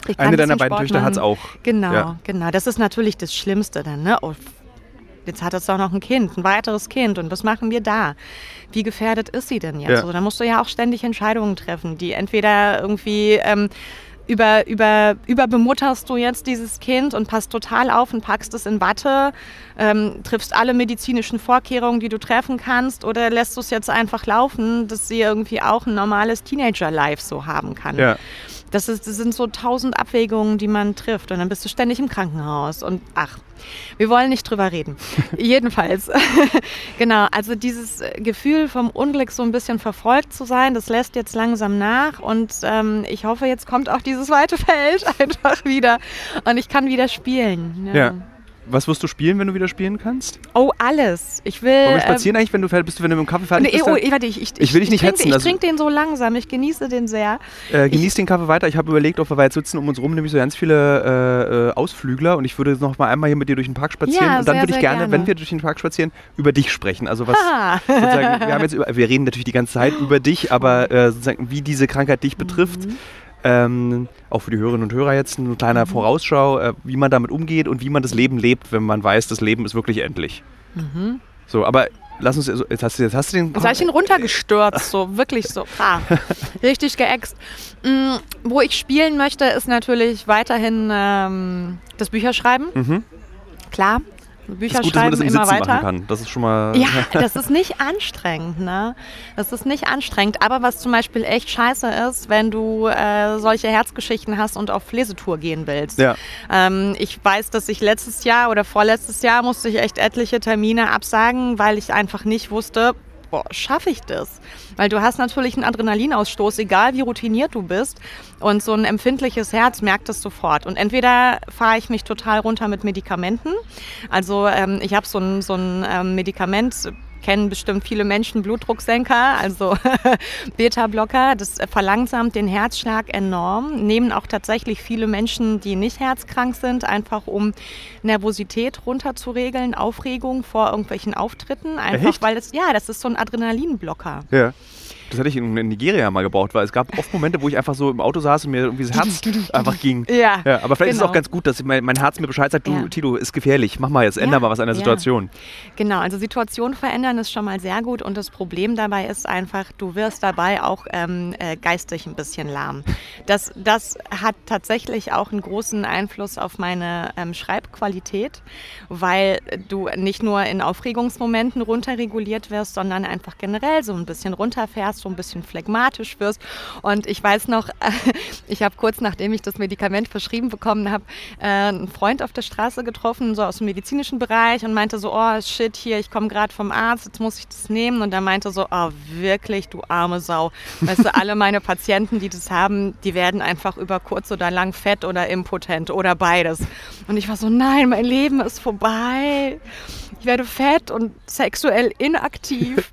Ich kann Eine ein deiner bisschen beiden Sport Töchter hat es machen. auch. Genau, Ja. genau. Das ist natürlich das Schlimmste dann, ne? Oh, jetzt hat es doch noch ein Kind, ein weiteres Kind. Und was machen wir da? Wie gefährdet ist sie denn jetzt? Ja. Also, da musst du ja auch ständig Entscheidungen treffen, die entweder irgendwie ähm, über, über, überbemutterst du jetzt dieses Kind und passt total auf und packst es in Watte, ähm, triffst alle medizinischen Vorkehrungen, die du treffen kannst, oder lässt du es jetzt einfach laufen, dass sie irgendwie auch ein normales Teenager-Life so haben kann. Ja. Das, ist, das sind so tausend Abwägungen, die man trifft. Und dann bist du ständig im Krankenhaus. Und ach, wir wollen nicht drüber reden. Jedenfalls. Genau, also dieses Gefühl vom Unglück so ein bisschen verfolgt zu sein, das lässt jetzt langsam nach. Und ähm, ich hoffe, jetzt kommt auch dieses weite Feld einfach wieder. Und ich kann wieder spielen. Ja. Ja. Was wirst du spielen, wenn du wieder spielen kannst? Oh, alles. Ich will... Wollen wir spazieren eigentlich, wenn du fertig bist, wenn du mit dem Kaffee fertig Nee, bist? oh, dann- warte, ich, ich, Ich will dich nicht trinke, hetzen, Ich also- trinke den so langsam, ich genieße den sehr. Äh, genieß den Kaffee weiter. Ich habe überlegt, ob wir jetzt sitzen um uns rum, nämlich so ganz viele äh, äh, Ausflügler, und ich würde noch mal einmal hier mit dir durch den Park spazieren, Ja, und dann sehr, würde ich sehr gerne, gerne. wenn wir durch den Park spazieren, über dich sprechen. Also was Ah. sozusagen, wir haben jetzt über, wir reden natürlich die ganze Zeit über dich, aber äh, sozusagen wie diese Krankheit dich betrifft. Mhm. Ähm, auch für die Hörerinnen und Hörer jetzt eine kleine Vorausschau, äh, wie man damit umgeht und wie man das Leben lebt, wenn man weiß, das Leben ist wirklich endlich. Mhm. So, aber lass uns, jetzt hast du, jetzt hast du den... Jetzt habe ich ihn runtergestürzt, so wirklich so. Ah, richtig geäxt. Mm, wo ich spielen möchte, ist natürlich weiterhin ähm, das Bücherschreiben. Mhm. Klar, Das Bücher ist gut, dass man schreiben das im immer Sitzen weiter. machen kann. Das ist schon mal... Ja, das ist nicht anstrengend, ne? Das ist nicht anstrengend. Aber was zum Beispiel echt scheiße ist, wenn du äh, solche Herzgeschichten hast und auf Lesetour gehen willst. Ja. Ähm, ich weiß, dass ich letztes Jahr oder vorletztes Jahr musste ich echt etliche Termine absagen, weil ich einfach nicht wusste, boah, schaffe ich das? Weil du hast natürlich einen Adrenalinausstoß, egal wie routiniert du bist. Und so ein empfindliches Herz merkt es sofort. Und entweder fahre ich mich total runter mit Medikamenten. Also ähm, ich habe so ein, so ein ähm, Medikament, kennen bestimmt viele Menschen, Blutdrucksenker, also Beta-Blocker. Das verlangsamt den Herzschlag enorm. Nehmen auch tatsächlich viele Menschen, die nicht herzkrank sind, einfach um Nervosität runterzuregeln, Aufregung vor irgendwelchen Auftritten. Einfach Echt? weil es, ja, das ist so ein Adrenalinblocker. Ja. Das hatte ich in, in Nigeria mal gebraucht, weil es gab oft Momente, wo ich einfach so im Auto saß und mir irgendwie das Herz einfach ging. Ja, Ja, aber vielleicht ist es genau. auch ganz gut, dass mein, mein Herz mir Bescheid sagt, du, Ja. Tilo, ist gefährlich, mach mal jetzt, änder Ja, mal was an der ja. Situation. Genau, also Situation verändern ist schon mal sehr gut, und das Problem dabei ist einfach, du wirst dabei auch ähm, äh, geistig ein bisschen lahm. Das, das hat tatsächlich auch einen großen Einfluss auf meine ähm, Schreibqualität, weil du nicht nur in Aufregungsmomenten runterreguliert wirst, sondern einfach generell so ein bisschen runterfährst, so ein bisschen phlegmatisch wirst. Und ich weiß noch, ich habe kurz nachdem ich das Medikament verschrieben bekommen habe, äh, einen Freund auf der Straße getroffen, so aus dem medizinischen Bereich, und meinte so, oh shit, hier, ich komme gerade vom Arzt, jetzt muss ich das nehmen. Und er meinte so, oh wirklich, du arme Sau. Weißt du, alle meine Patienten, die das haben, die werden einfach über kurz oder lang fett oder impotent oder beides. Und ich war so, nein, mein Leben ist vorbei. Ich werde fett und sexuell inaktiv.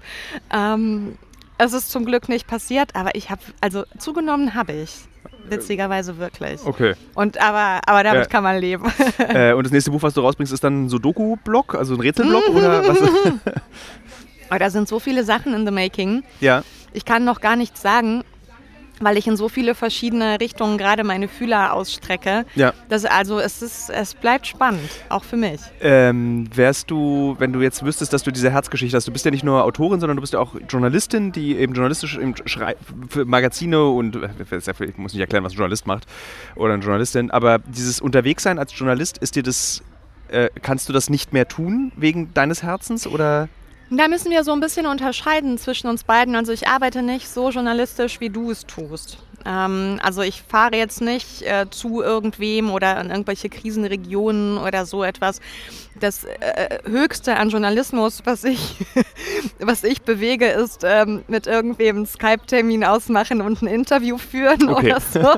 ähm, es ist zum Glück nicht passiert, aber ich habe, also zugenommen habe ich. Witzigerweise wirklich. Okay. Und aber, aber damit Ja. kann man leben. äh, und das nächste Buch, was du rausbringst, ist dann ein Sudoku-Block, also ein Rätselblock oder was? Aber da sind so viele Sachen in the making. Ja. Ich kann noch gar nichts sagen, weil ich in so viele verschiedene Richtungen gerade meine Fühler ausstrecke. Ja. Das, also es, ist, es bleibt spannend, auch für mich. Ähm, wärst du, wenn du jetzt wüsstest, dass du diese Herzgeschichte hast, du bist ja nicht nur Autorin, sondern du bist ja auch Journalistin, die eben journalistisch im Schrei für Magazine und, ich muss nicht erklären, was ein Journalist macht oder eine Journalistin, aber dieses Unterwegssein als Journalist, ist dir das, äh, kannst du das nicht mehr tun wegen deines Herzens oder? Da müssen wir so ein bisschen unterscheiden zwischen uns beiden. Also ich arbeite nicht so journalistisch, wie du es tust. Ähm, also ich fahre jetzt nicht äh, zu irgendwem oder in irgendwelche Krisenregionen oder so etwas. Das äh, Höchste an Journalismus, was ich, was ich bewege, ist ähm, mit irgendwem einen Skype-Termin ausmachen und ein Interview führen Okay. oder so.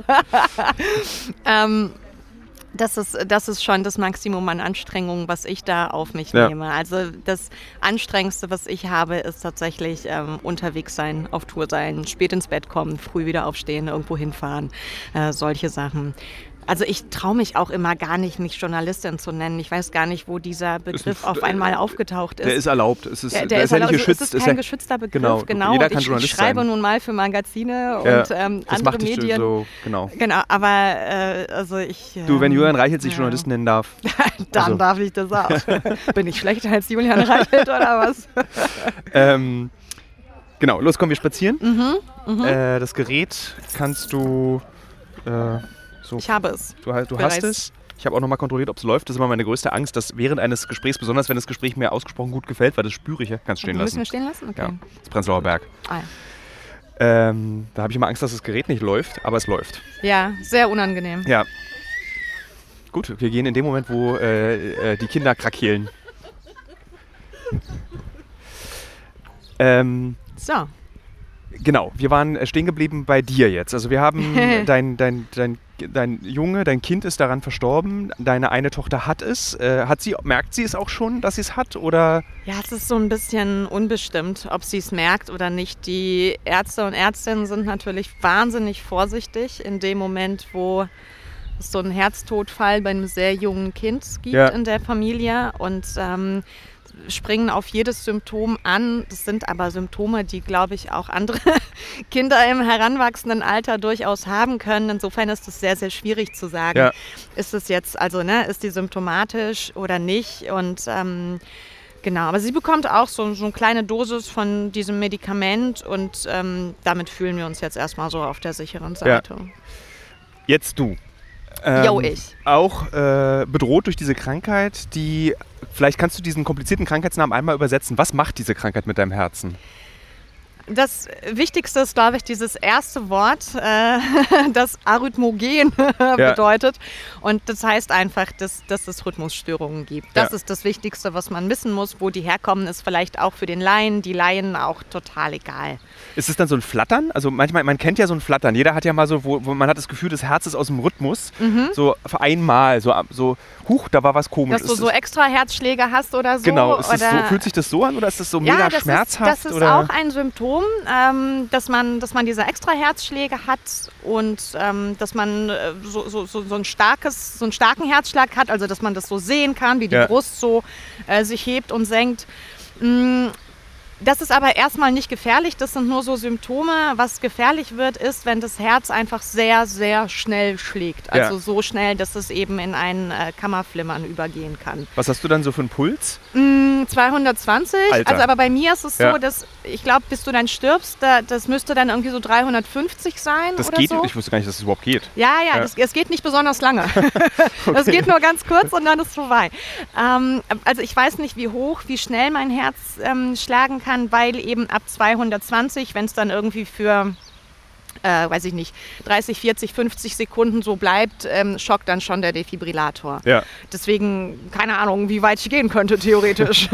ähm, Das ist, das ist schon das Maximum an Anstrengung, was ich da auf mich Ja. nehme. Also das Anstrengendste, was ich habe, ist tatsächlich ähm, unterwegs sein, auf Tour sein, spät ins Bett kommen, früh wieder aufstehen, irgendwo hinfahren, äh, solche Sachen. Also ich traue mich auch immer gar nicht, mich Journalistin zu nennen. Ich weiß gar nicht, wo dieser Begriff ein, auf einmal aufgetaucht ist. Der ist erlaubt. Es ist, der, der, der ist, ist ja erlaubt. nicht geschützt. Es ist kein ja, geschützter Begriff. Genau, genau. Jeder Und kann ich, Journalist ich schreibe sein. nun mal für Magazine ja, und ähm, das andere macht dich Medien. So, genau. Genau, aber äh, also ich... Ähm, du, wenn Julian Reichelt sich ja. Journalist nennen darf. Dann also. darf ich das auch. Bin ich schlechter als Julian Reichelt oder was? ähm, genau, los, kommen wir spazieren. Mhm, mh. äh, das Gerät kannst du... Äh, so, ich habe es. Du, du hast es. Ich habe auch nochmal kontrolliert, ob es läuft. Das ist immer meine größte Angst, dass während eines Gesprächs, besonders wenn das Gespräch mir ausgesprochen gut gefällt, weil das spüre ich ja, kannst du stehen lassen. Müssen wir stehen lassen? Okay. Ja, das ist Prenzlauer Berg. Ah, ja. Ähm, da habe ich immer Angst, dass das Gerät nicht läuft, aber es läuft. Ja, sehr unangenehm. Ja. Gut, wir gehen in dem Moment, wo äh, äh, die Kinder krakeelen. ähm, so. Genau, wir waren äh, stehen geblieben bei dir jetzt. Also wir haben dein, dein, dein, dein Junge, dein Kind ist daran verstorben. Deine eine Tochter hat es. Äh, hat sie, merkt sie es auch schon, dass sie es hat? Oder? Ja, es ist so ein bisschen unbestimmt, ob sie es merkt oder nicht. Die Ärzte und Ärztinnen sind natürlich wahnsinnig vorsichtig in dem Moment, wo es so einen Herztodfall bei einem sehr jungen Kind gibt ja. in der Familie. Und ähm, springen auf jedes Symptom an. Das sind aber Symptome, die, glaube ich, auch andere Kinder im heranwachsenden Alter durchaus haben können. Insofern ist es sehr, sehr schwierig zu sagen, ja. ist es jetzt, also ne, ist die symptomatisch oder nicht. Und ähm, genau, aber sie bekommt auch so, so eine kleine Dosis von diesem Medikament und ähm, damit fühlen wir uns jetzt erstmal so auf der sicheren Seite. Ja. Jetzt du. Ähm, jo, ich. Auch äh, bedroht durch diese Krankheit, die, vielleicht kannst du diesen komplizierten Krankheitsnamen einmal übersetzen. Was macht diese Krankheit mit deinem Herzen? Das Wichtigste ist, glaube ich, dieses erste Wort, äh, das arrhythmogen ja. bedeutet. Und das heißt einfach, dass, dass es Rhythmusstörungen gibt. Das ja. ist das Wichtigste, was man wissen muss. Wo die herkommen, ist vielleicht auch für den Laien, die Laien auch total egal. Ist es dann so ein Flattern? Also manchmal, man kennt ja so ein Flattern. Jeder hat ja mal so, wo, wo man hat das Gefühl, das Herz ist aus dem Rhythmus. Mhm. So für einmal, so, so, huch, da war was komisch. Dass du so extra Herzschläge hast oder so. Genau, ist oder das so, fühlt sich das so an oder ist das so ja, mega das schmerzhaft? Ist, das ist oder? auch ein Symptom. Ähm, dass, man, dass man diese extra Herzschläge hat und ähm, dass man äh, so, so, so, so, ein starkes, so einen starken Herzschlag hat, also dass man das so sehen kann, wie die ja. Brust so äh, sich hebt und senkt. Mm, das ist aber erstmal nicht gefährlich, das sind nur so Symptome. Was gefährlich wird, ist, wenn das Herz einfach sehr, sehr schnell schlägt. Also ja. so schnell, dass es eben in ein äh, Kammerflimmern übergehen kann. Was hast du dann so für einen Puls? Mm, zweihundertzwanzig. Alter. Also aber bei mir ist es ja. so, dass ich glaube, bis du dann stirbst, da, das müsste dann irgendwie so dreihundertfünfzig sein das oder geht, so. Ich wusste gar nicht, dass es das überhaupt geht. Ja, ja, ja. Es geht nicht besonders lange. okay. Das geht nur ganz kurz und dann ist es vorbei. Ähm, also ich weiß nicht, wie hoch, wie schnell mein Herz ähm, schlagen kann, weil eben ab zweihundertzwanzig, wenn es dann irgendwie für, äh, weiß ich nicht, dreißig, vierzig, fünfzig Sekunden so bleibt, ähm, schockt dann schon der Defibrillator. Ja. Deswegen, keine Ahnung, wie weit ich gehen könnte, theoretisch.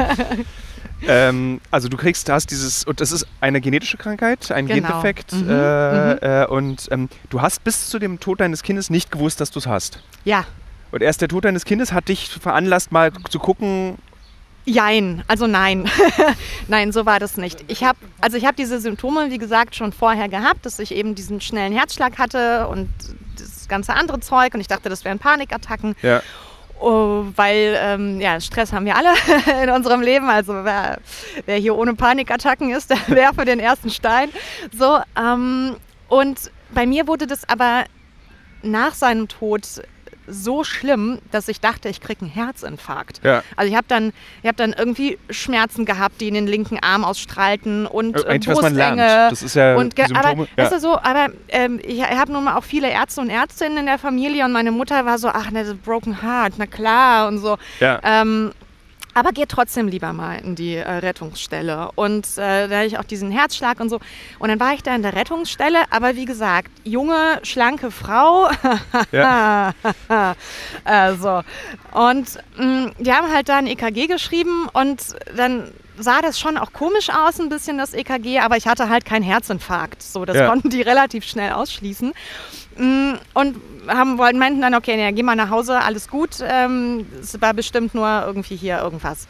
ähm, also du kriegst, hast dieses, und das ist eine genetische Krankheit, ein genau. Gendefekt. Mhm. Äh, mhm. äh, und ähm, du hast bis zu dem Tod deines Kindes nicht gewusst, dass du es hast. Ja. Und erst der Tod deines Kindes hat dich veranlasst, mal zu gucken. Jein, also nein. Nein, so war das nicht. Ich habe also ich habe diese Symptome, wie gesagt, schon vorher gehabt, dass ich eben diesen schnellen Herzschlag hatte und das ganze andere Zeug. Und ich dachte, das wären Panikattacken. Ja. Oh, weil ähm, ja, Stress haben wir alle in unserem Leben. Also wer, wer hier ohne Panikattacken ist, der werfe den ersten Stein. So, ähm, und bei mir wurde das aber nach seinem Tod so schlimm, dass ich dachte, ich kriege einen Herzinfarkt. Ja. Also ich habe dann, ich hab dann irgendwie Schmerzen gehabt, die in den linken Arm ausstrahlten und äh, Brustenge. Was man lernt. Das ist ja und die Symptome. Aber, ja. Weißt du so, aber ähm, ich habe nun mal auch viele Ärzte und Ärztinnen in der Familie und meine Mutter war so, ach ne, broken heart, na klar und so. Ja. Ähm, Aber geh trotzdem lieber mal in die äh, Rettungsstelle. Und äh, da hatte ich auch diesen Herzschlag und so. Und dann war ich da in der Rettungsstelle. Aber wie gesagt, junge, schlanke Frau. ja. also. Und mh, die haben halt da ein E K G geschrieben. Und dann sah das schon auch komisch aus, ein bisschen das E K G. Aber ich hatte halt keinen Herzinfarkt. So, das ja. konnten die relativ schnell ausschließen. Und haben, wollten, meinten dann, okay, nee, geh mal nach Hause, alles gut. Ähm, es war bestimmt nur irgendwie hier irgendwas.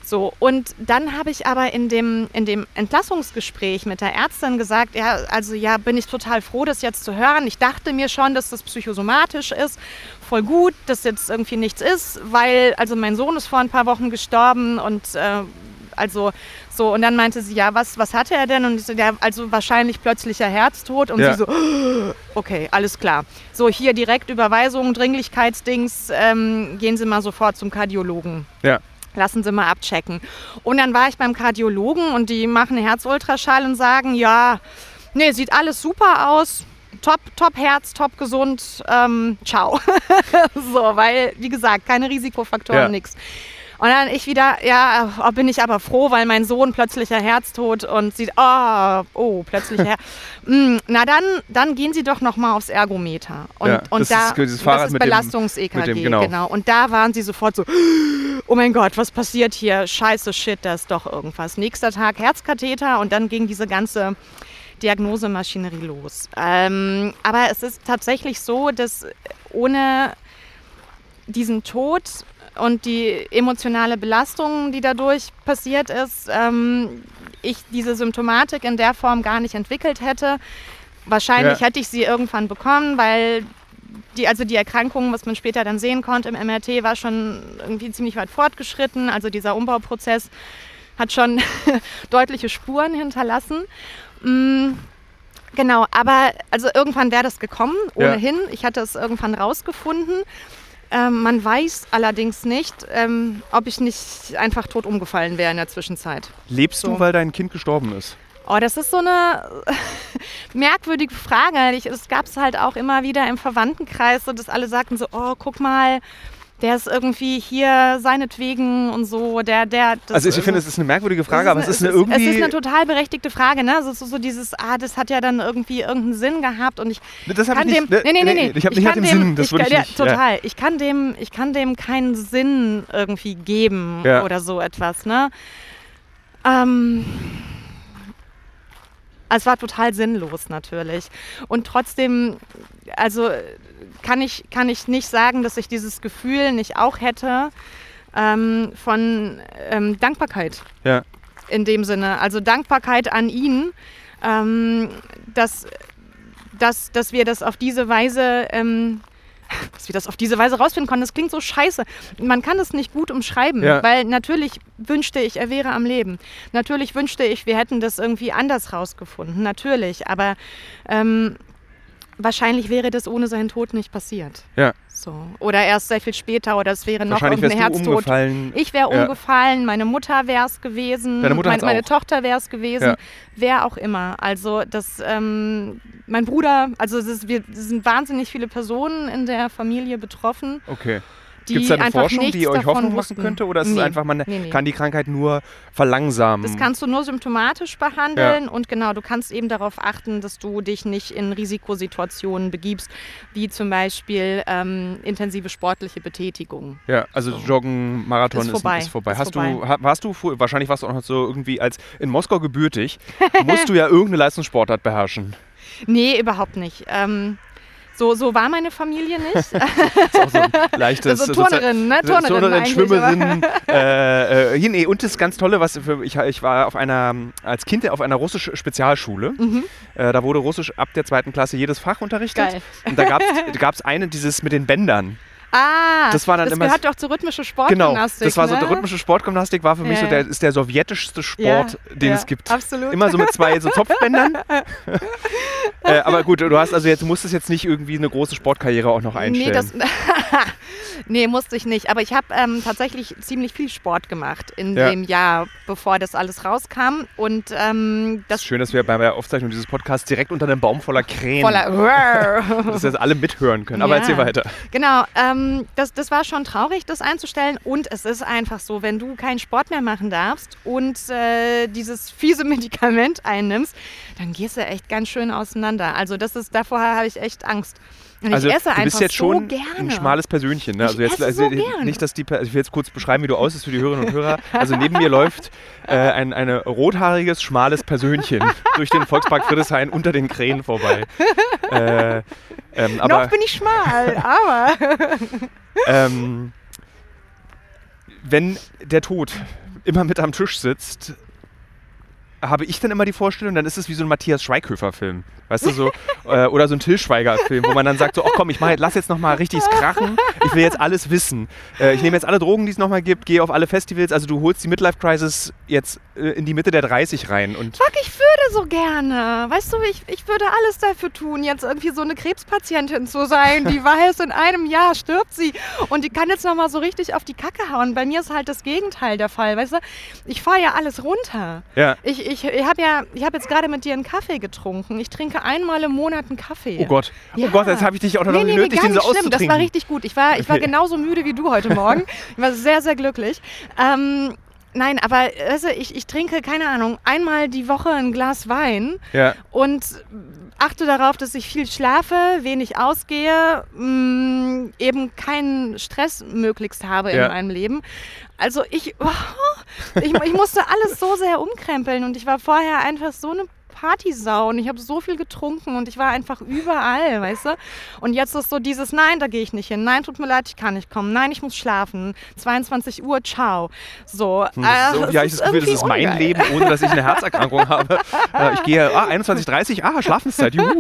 So, und dann habe ich aber in dem, in dem Entlassungsgespräch mit der Ärztin gesagt, ja, also ja, bin ich total froh, das jetzt zu hören. Ich dachte mir schon, dass das psychosomatisch ist. Voll gut, dass jetzt irgendwie nichts ist, weil, also mein Sohn ist vor ein paar Wochen gestorben und äh, also so, und dann meinte sie, ja, was, was hatte er denn? Und ich so, ja, also wahrscheinlich plötzlicher Herztod. Und ja. sie so, okay, alles klar. So, hier direkt Überweisung, Dringlichkeitsdings, ähm, gehen Sie mal sofort zum Kardiologen. Ja. Lassen Sie mal abchecken. Und dann war ich beim Kardiologen und die machen Herzultraschall und sagen, ja, nee, sieht alles super aus. Top, top Herz, top gesund, ähm, ciao. So, weil, wie gesagt, keine Risikofaktoren, ja. nix. Und dann ich wieder, ja, oh, bin ich aber froh, weil mein Sohn plötzlicher Herztod und sieht, oh, oh, plötzlich Her- mm, Na dann, dann gehen Sie doch noch mal aufs Ergometer. Und, ja, und das da, ist dieses Fahrrad das ist mit Belastungs-E K G, dem, mit dem, genau. genau. Und da waren sie sofort so, oh mein Gott, was passiert hier? Scheiße, shit, da ist doch irgendwas. Nächster Tag Herzkatheter und dann ging diese ganze Diagnosemaschinerie los. Ähm, aber es ist tatsächlich so, dass ohne diesen Tod und die emotionale Belastung, die dadurch passiert ist, ähm, ich diese Symptomatik in der Form gar nicht entwickelt hätte. Wahrscheinlich ja. hätte ich sie irgendwann bekommen, weil die, also die Erkrankung, was man später dann sehen konnte im M R T, war schon irgendwie ziemlich weit fortgeschritten. Also dieser Umbauprozess hat schon deutliche Spuren hinterlassen. Mhm. Genau, aber also irgendwann wäre das gekommen, ohnehin. Ja. Ich hatte es irgendwann rausgefunden. Ähm, man weiß allerdings nicht, ähm, ob ich nicht einfach tot umgefallen wäre in der Zwischenzeit. Lebst so. du, weil dein Kind gestorben ist? Oh, das ist so eine merkwürdige Frage. Ich, das gab es halt auch immer wieder im Verwandtenkreis, so, dass alle sagten so, oh, guck mal, der ist irgendwie hier seinetwegen und so. Der, der, das also ich finde, es ist eine merkwürdige Frage, aber eine, es ist eine es irgendwie... Es ist eine total berechtigte Frage, ne? So, so, so dieses, ah, das hat ja dann irgendwie irgendeinen Sinn gehabt und ich das kann ich dem... nicht, ne, nee, nee, nee, nee. Ich habe nicht nach dem dem, Sinn, das würde ich ja, nicht... Total. Ja. Ich kann dem, ich kann dem keinen Sinn irgendwie geben ja. oder so etwas, ne? Ähm... Es war total sinnlos natürlich. Und trotzdem, also kann ich, kann ich nicht sagen, dass ich dieses Gefühl nicht auch hätte ähm, von ähm, Dankbarkeit. Ja. In dem Sinne. Also Dankbarkeit an ihn, ähm, dass, dass, dass wir das auf diese Weise... Ähm, dass wir das auf diese Weise rausfinden konnten. Das klingt so scheiße. Man kann es nicht gut umschreiben, ja. weil natürlich wünschte ich, er wäre am Leben. Natürlich wünschte ich, wir hätten das irgendwie anders rausgefunden. Natürlich, aber ähm, wahrscheinlich wäre das ohne seinen Tod nicht passiert. Ja. So. Oder erst sehr viel später oder es wäre noch irgendein Herztod. Umgefallen. Ich wäre ja. umgefallen, meine Mutter wäre es gewesen, Deine Mutter mein, meine auch. Tochter wäre es gewesen, ja. wer auch immer. Also das, ähm, mein Bruder, also es ist, wir es sind wahnsinnig viele Personen in der Familie betroffen. Okay. Die Gibt es da eine einfach Forschung, die euch Hoffnung machen wussten. könnte? Oder ist nee. es einfach, man nee, nee. kann die Krankheit nur verlangsamen? Das kannst du nur symptomatisch behandeln ja. und genau, du kannst eben darauf achten, dass du dich nicht in Risikosituationen begibst, wie zum Beispiel ähm, intensive sportliche Betätigung. Ja, also so. Joggen, Marathon ist vorbei. Ist, ist vorbei. Ist Hast vorbei. du, warst du, wahrscheinlich warst du auch noch so irgendwie als in Moskau gebürtig, musst du ja irgendeine Leistungssportart beherrschen. Nee, überhaupt nicht. Ähm, So, so war meine Familie nicht. Das ist auch so ein leichtes... Also Turnerin, ne? Turnerin, Turnerin Schwimmerin. äh, äh, nee, und das ganz Tolle, was für, ich, ich war auf einer, als Kind auf einer russisch-Spezialschule. Mhm. Äh, da wurde Russisch ab der zweiten Klasse jedes Fach unterrichtet. Geil. Und da gab es eine, dieses mit den Bändern. Ah, das, war dann das immer, gehört doch zur rhythmische Sportgymnastik. Genau, das war so, ne? die rhythmische Sportgymnastik war für mich ja, so der, ist der sowjetischste Sport, ja, den ja, es gibt. Absolut. Immer so mit zwei so Zopfbändern. äh, aber gut, du hast also jetzt musstest jetzt nicht irgendwie eine große Sportkarriere auch noch einstellen. Nee, das, nee musste ich nicht. Aber ich habe ähm, tatsächlich ziemlich viel Sport gemacht in ja. dem Jahr, bevor das alles rauskam. Und ähm, das ist schön, dass wir bei der Aufzeichnung dieses Podcasts direkt unter einem Baum voller Krähen, voller dass jetzt alle mithören können. Aber ja. erzähl weiter. Genau, ähm, das, das war schon traurig, das einzustellen. Und es ist einfach so, wenn du keinen Sport mehr machen darfst und äh, dieses fiese Medikament einnimmst, dann gehst du echt ganz schön auseinander. Also das ist, davor habe ich echt Angst. Und also ich esse du bist einfach jetzt schon so gerne. ein schmales Persönchen. Ne? Also ich jetzt, esse so also gern. Nicht, dass die, also ich will jetzt kurz beschreiben, wie du aussiehst für die Hörerinnen und Hörer. Also neben mir läuft äh, ein eine rothaariges, schmales Persönchen durch den Volkspark Friedrichshain unter den Krähen vorbei. Äh, ähm, aber, Noch bin ich schmal, aber... ähm, wenn der Tod immer mit am Tisch sitzt, habe ich dann immer die Vorstellung, dann ist es wie so ein Matthias Schweighöfer-Film. Weißt du, so, äh, oder so ein Till Schweiger-Film, wo man dann sagt, so, ach komm, ich mach, lass jetzt nochmal richtiges Krachen, ich will jetzt alles wissen. Äh, ich nehme jetzt alle Drogen, die es nochmal gibt, gehe auf alle Festivals, also du holst die Midlife-Crisis jetzt äh, in die Mitte der dreißig rein. Und Fuck, ich würde so gerne. Weißt du, ich, ich würde alles dafür tun, jetzt irgendwie so eine Krebspatientin zu sein, die weiß, in einem Jahr stirbt sie und die kann jetzt nochmal so richtig auf die Kacke hauen. Bei mir ist halt das Gegenteil der Fall, weißt du, ich fahre ja alles runter. Ja. Ich, ich, ich habe ja, ich habe jetzt gerade mit dir einen Kaffee getrunken. Ich trinke einmal im Monat einen Kaffee. Oh Gott, Ja. oh Gott, jetzt habe ich dich auch noch Nee, nicht nee, nee, nötig, gar den so nicht schlimm. auszutrinken. Das war richtig gut. Ich war, ich war Okay. genauso müde wie du heute Morgen. Ich war sehr, sehr glücklich. Ähm, nein, aber also ich, ich trinke, keine Ahnung, einmal die Woche ein Glas Wein Ja. und achte darauf, dass ich viel schlafe, wenig ausgehe, mh, eben keinen Stress möglichst habe Ja. in meinem Leben. Also ich, oh, ich, ich musste alles so sehr umkrempeln und ich war vorher einfach so eine Partysau und ich habe so viel getrunken und ich war einfach überall, weißt du? Und jetzt ist so dieses, nein, da gehe ich nicht hin. Nein, tut mir leid, ich kann nicht kommen. Nein, ich muss schlafen. zweiundzwanzig Uhr, ciao. So, Hm, äh, so es ja, ich ist das Gefühl, das irgendwie ist mein ungeil. Leben, ohne dass ich eine Herzerkrankung habe. Äh, ich gehe, ah, einundzwanzig Uhr dreißig, ah, Schlafenszeit, juhu.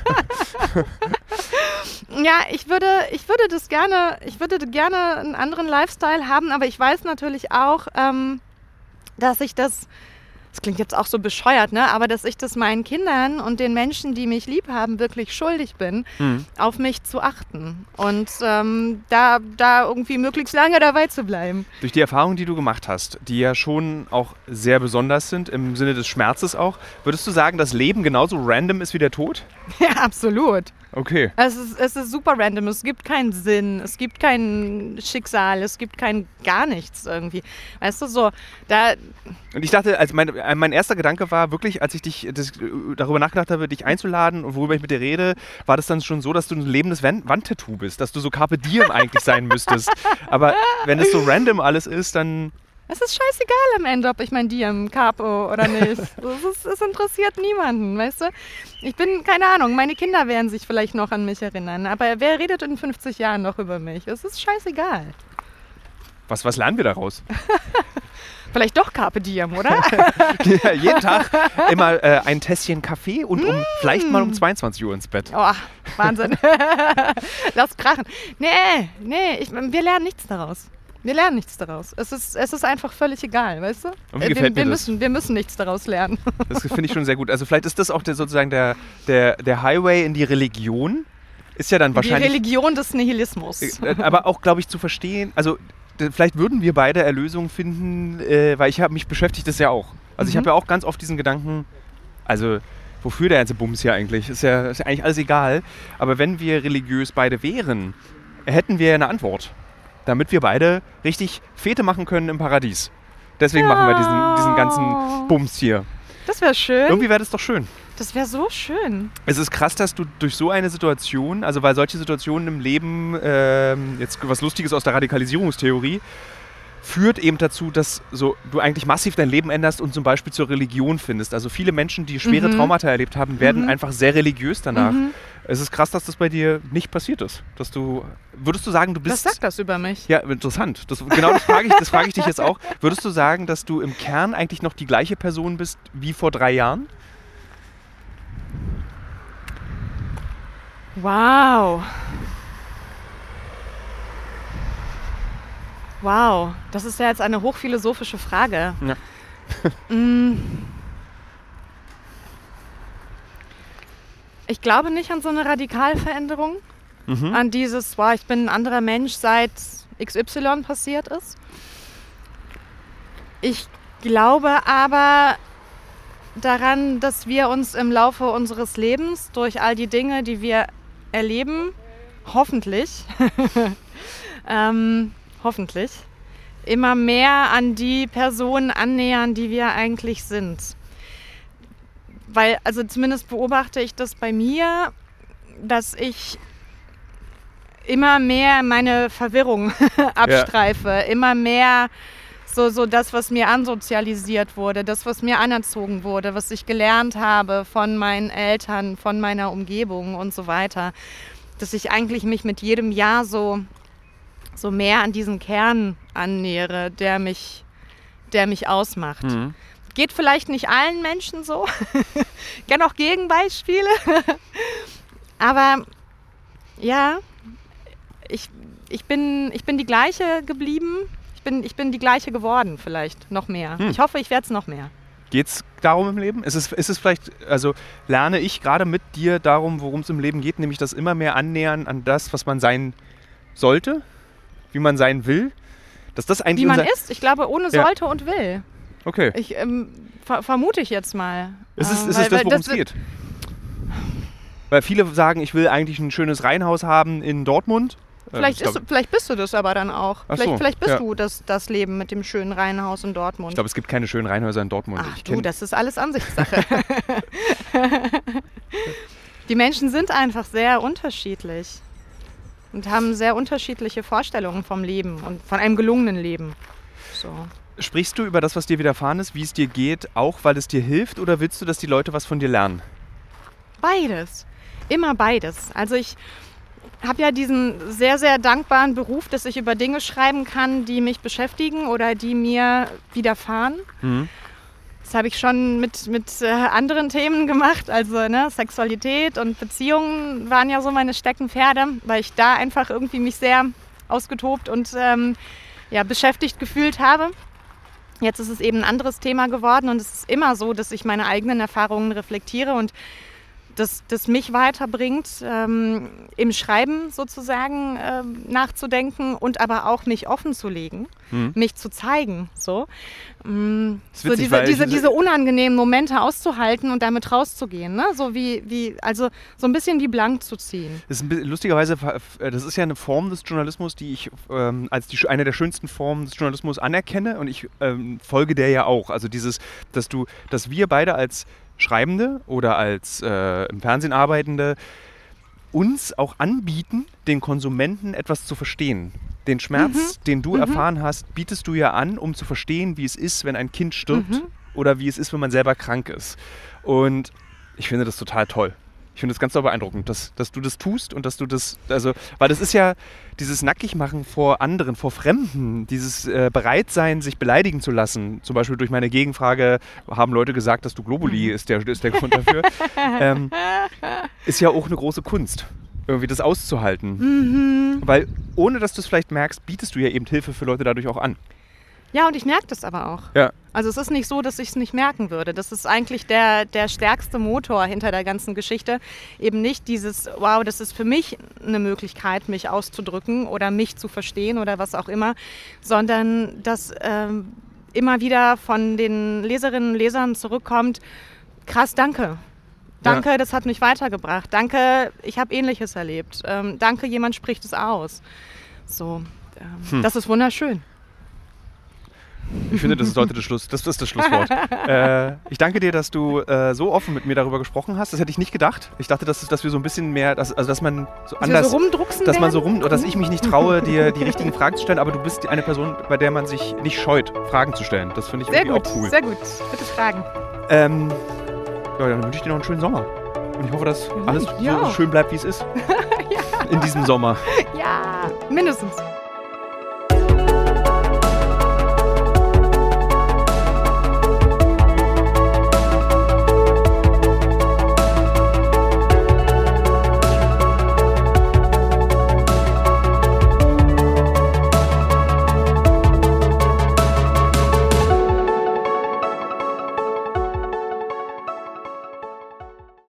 Ja, ich würde, ich würde das gerne, ich würde gerne einen anderen Lifestyle haben, aber ich weiß natürlich auch, ähm, dass ich das, das klingt jetzt auch so bescheuert, ne? Aber dass ich das meinen Kindern und den Menschen, die mich lieb haben, wirklich schuldig bin, Hm. auf mich zu achten und ähm, da, da irgendwie möglichst lange dabei zu bleiben. Durch die Erfahrungen, die du gemacht hast, die ja schon auch sehr besonders sind, im Sinne des Schmerzes auch, würdest du sagen, dass Leben genauso random ist wie der Tod? Ja, absolut. Okay. Es ist, es ist super random. Es gibt keinen Sinn, es gibt kein Schicksal, es gibt kein gar nichts irgendwie. Weißt du, so, da, Und ich dachte, also mein, mein erster Gedanke war wirklich, als ich dich das, darüber nachgedacht habe, dich einzuladen und worüber ich mit dir rede, war das dann schon so, dass du ein lebendes Wand- Wandtattoo bist, dass du so Carpe Diem eigentlich sein müsstest. Aber wenn es so random alles ist, dann... es ist scheißegal am Ende, ob ich mein Diem Capo oder nicht. Es, ist, es interessiert niemanden, weißt du? Ich bin, keine Ahnung, meine Kinder werden sich vielleicht noch an mich erinnern, aber wer redet in fünfzig Jahren noch über mich? Es ist scheißegal. Was, was lernen wir daraus? Vielleicht doch Carpe Diem, oder? Ja, jeden Tag immer äh, ein Tässchen Kaffee und um, vielleicht mal um zweiundzwanzig Uhr ins Bett. Oh, Wahnsinn. Lass krachen. Nee, nee, ich, wir lernen nichts daraus. Wir lernen nichts daraus. Es ist, es ist einfach völlig egal, weißt du? Und wie Äh, gefällt wir, mir wir, das? müssen, wir müssen nichts daraus lernen. Das finde ich schon sehr gut. Also vielleicht ist das auch der, sozusagen der, der, der Highway in die Religion. Ist ja dann Die wahrscheinlich... Religion des Nihilismus. Äh, aber auch, glaube ich, zu verstehen, also d- vielleicht würden wir beide Erlösung finden, äh, weil ich habe mich beschäftigt das ja auch. Also ich Mhm. habe ja auch ganz oft diesen Gedanken, also wofür der ganze Bums hier eigentlich? Ist ja, ist ja eigentlich alles egal. Aber wenn wir religiös beide wären, hätten wir eine Antwort, damit wir beide richtig Fete machen können im Paradies. Deswegen machen wir diesen, diesen ganzen Bums hier. Das wäre schön. Irgendwie wäre das doch schön. Das wäre so schön. Es ist krass, dass du durch so eine Situation, also weil solche Situationen im Leben, ähm, jetzt was Lustiges aus der Radikalisierungstheorie, führt eben dazu, dass so, du eigentlich massiv dein Leben änderst und zum Beispiel zur Religion findest. Also viele Menschen, die schwere Mhm. Traumata erlebt haben, werden Mhm. einfach sehr religiös danach. Mhm. Es ist krass, dass das bei dir nicht passiert ist. Dass du, würdest du sagen, du bist... Was sagt das über mich? Ja, interessant. Das, genau das frage ich, das frage ich dich jetzt auch. Würdest du sagen, dass du im Kern eigentlich noch die gleiche Person bist wie vor drei Jahren? Wow. Wow, das ist ja jetzt eine hochphilosophische Frage. Ja. Mm. Ich glaube nicht an so eine Radikalveränderung, Mhm. an dieses, wow, ich bin ein anderer Mensch, seit X Y passiert ist. Ich glaube aber daran, dass wir uns im Laufe unseres Lebens durch all die Dinge, die wir erleben, hoffentlich, ähm, hoffentlich, immer mehr an die Personen annähern, die wir eigentlich sind. Weil, also zumindest beobachte ich das bei mir, dass ich immer mehr meine Verwirrung abstreife, immer mehr so, so das, was mir ansozialisiert wurde, das, was mir anerzogen wurde, was ich gelernt habe von meinen Eltern, von meiner Umgebung und so weiter. Dass ich eigentlich mich mit jedem Jahr so, so mehr an diesen Kern annähere, der mich der mich ausmacht. Mhm. Geht vielleicht nicht allen Menschen so. Ich kenne auch Gegenbeispiele. Aber ja, ich, ich, bin, ich bin die gleiche geblieben. Ich bin, ich bin die gleiche geworden vielleicht, noch mehr. Hm. Ich hoffe, ich werde es noch mehr. Geht es darum im Leben? Ist es, ist es vielleicht, also lerne ich gerade mit dir darum, worum es im Leben geht, nämlich das immer mehr Annähern an das, was man sein sollte, wie man sein will? Dass das eigentlich wie man unser ist? Ich glaube, ohne sollte ja. und will. Okay. Ich, ähm, ver- vermute ich jetzt mal. Ist es, äh, ist weil, es das, worum es das, geht? Weil viele sagen, ich will eigentlich ein schönes Reihenhaus haben in Dortmund. Vielleicht, ist, vielleicht bist du das aber dann auch. Ach vielleicht, so, vielleicht bist ja. du das, das Leben mit dem schönen Reihenhaus in Dortmund. Ich glaube, es gibt keine schönen Reihenhäuser in Dortmund. Ach ich du, das ist alles Ansichtssache. Die Menschen sind einfach sehr unterschiedlich und haben sehr unterschiedliche Vorstellungen vom Leben und von einem gelungenen Leben. So. Sprichst du über das, was dir widerfahren ist, wie es dir geht, auch weil es dir hilft, oder willst du, dass die Leute was von dir lernen? Beides. Immer beides. Also ich habe ja diesen sehr, sehr dankbaren Beruf, dass ich über Dinge schreiben kann, die mich beschäftigen oder die mir widerfahren. Mhm. Das habe ich schon mit, mit äh, anderen Themen gemacht. Also ne, Sexualität und Beziehungen waren ja so meine Steckenpferde, weil ich da einfach irgendwie mich sehr ausgetobt und ähm, ja, beschäftigt gefühlt habe. Jetzt ist es eben ein anderes Thema geworden und es ist immer so, dass ich meine eigenen Erfahrungen reflektiere und das, das mich weiterbringt, ähm, im Schreiben sozusagen ähm, nachzudenken und aber auch mich offen zu legen, mhm. mich zu zeigen. So, ähm, so witzig, diese, diese, ich, diese unangenehmen Momente auszuhalten und damit rauszugehen. Ne? So wie, wie, also so ein bisschen wie blank zu ziehen. Das ist ein, lustigerweise, das ist ja eine Form des Journalismus, die ich ähm, als die, eine der schönsten Formen des Journalismus anerkenne, und ich ähm, folge der ja auch. Also dieses, dass du, dass wir beide als Schreibende oder als äh, im Fernsehen Arbeitende uns auch anbieten, den Konsumenten etwas zu verstehen. Den Schmerz, mhm. den du mhm. erfahren hast, bietest du ja an, um zu verstehen, wie es ist, wenn ein Kind stirbt mhm. oder wie es ist, wenn man selber krank ist. Und ich finde das total toll. Ich finde das ganz beeindruckend, dass, dass du das tust und dass du das, also, weil das ist ja dieses Nackigmachen vor anderen, vor Fremden, dieses äh, Bereitsein, sich beleidigen zu lassen, zum Beispiel durch meine Gegenfrage, haben Leute gesagt, dass du Globuli mhm. ist, der, ist der Grund dafür, ähm, ist ja auch eine große Kunst, irgendwie das auszuhalten. Mhm. Weil ohne, dass du es vielleicht merkst, bietest du ja eben Hilfe für Leute dadurch auch an. Ja, und ich merke das aber auch. Ja. Also es ist nicht so, dass ich es nicht merken würde. Das ist eigentlich der, der stärkste Motor hinter der ganzen Geschichte. Eben nicht dieses, wow, das ist für mich eine Möglichkeit, mich auszudrücken oder mich zu verstehen oder was auch immer, sondern dass ähm, immer wieder von den Leserinnen und Lesern zurückkommt, krass, danke. Danke, ja. Das hat mich weitergebracht. Danke, ich habe Ähnliches erlebt. Ähm, danke, jemand spricht es aus. So, ähm, hm. Das ist wunderschön. Ich finde, das ist heute das Schluss. Das ist das Schlusswort. äh, ich danke dir, dass du äh, so offen mit mir darüber gesprochen hast. Das hätte ich nicht gedacht. Ich dachte, dass, dass wir so ein bisschen mehr, dass, also dass man so dass anders, wir so rumdrucksen dass man so werden? rum, dass ich mich nicht traue, dir die richtigen Fragen zu stellen. Aber du bist eine Person, bei der man sich nicht scheut, Fragen zu stellen. Das finde ich sehr irgendwie gut, auch cool. Sehr gut. Bitte fragen. Ähm, ja, dann wünsche ich dir noch einen schönen Sommer. Und ich hoffe, dass alles ja. so schön bleibt, wie es ist. Ja. In diesem Sommer. Ja, mindestens.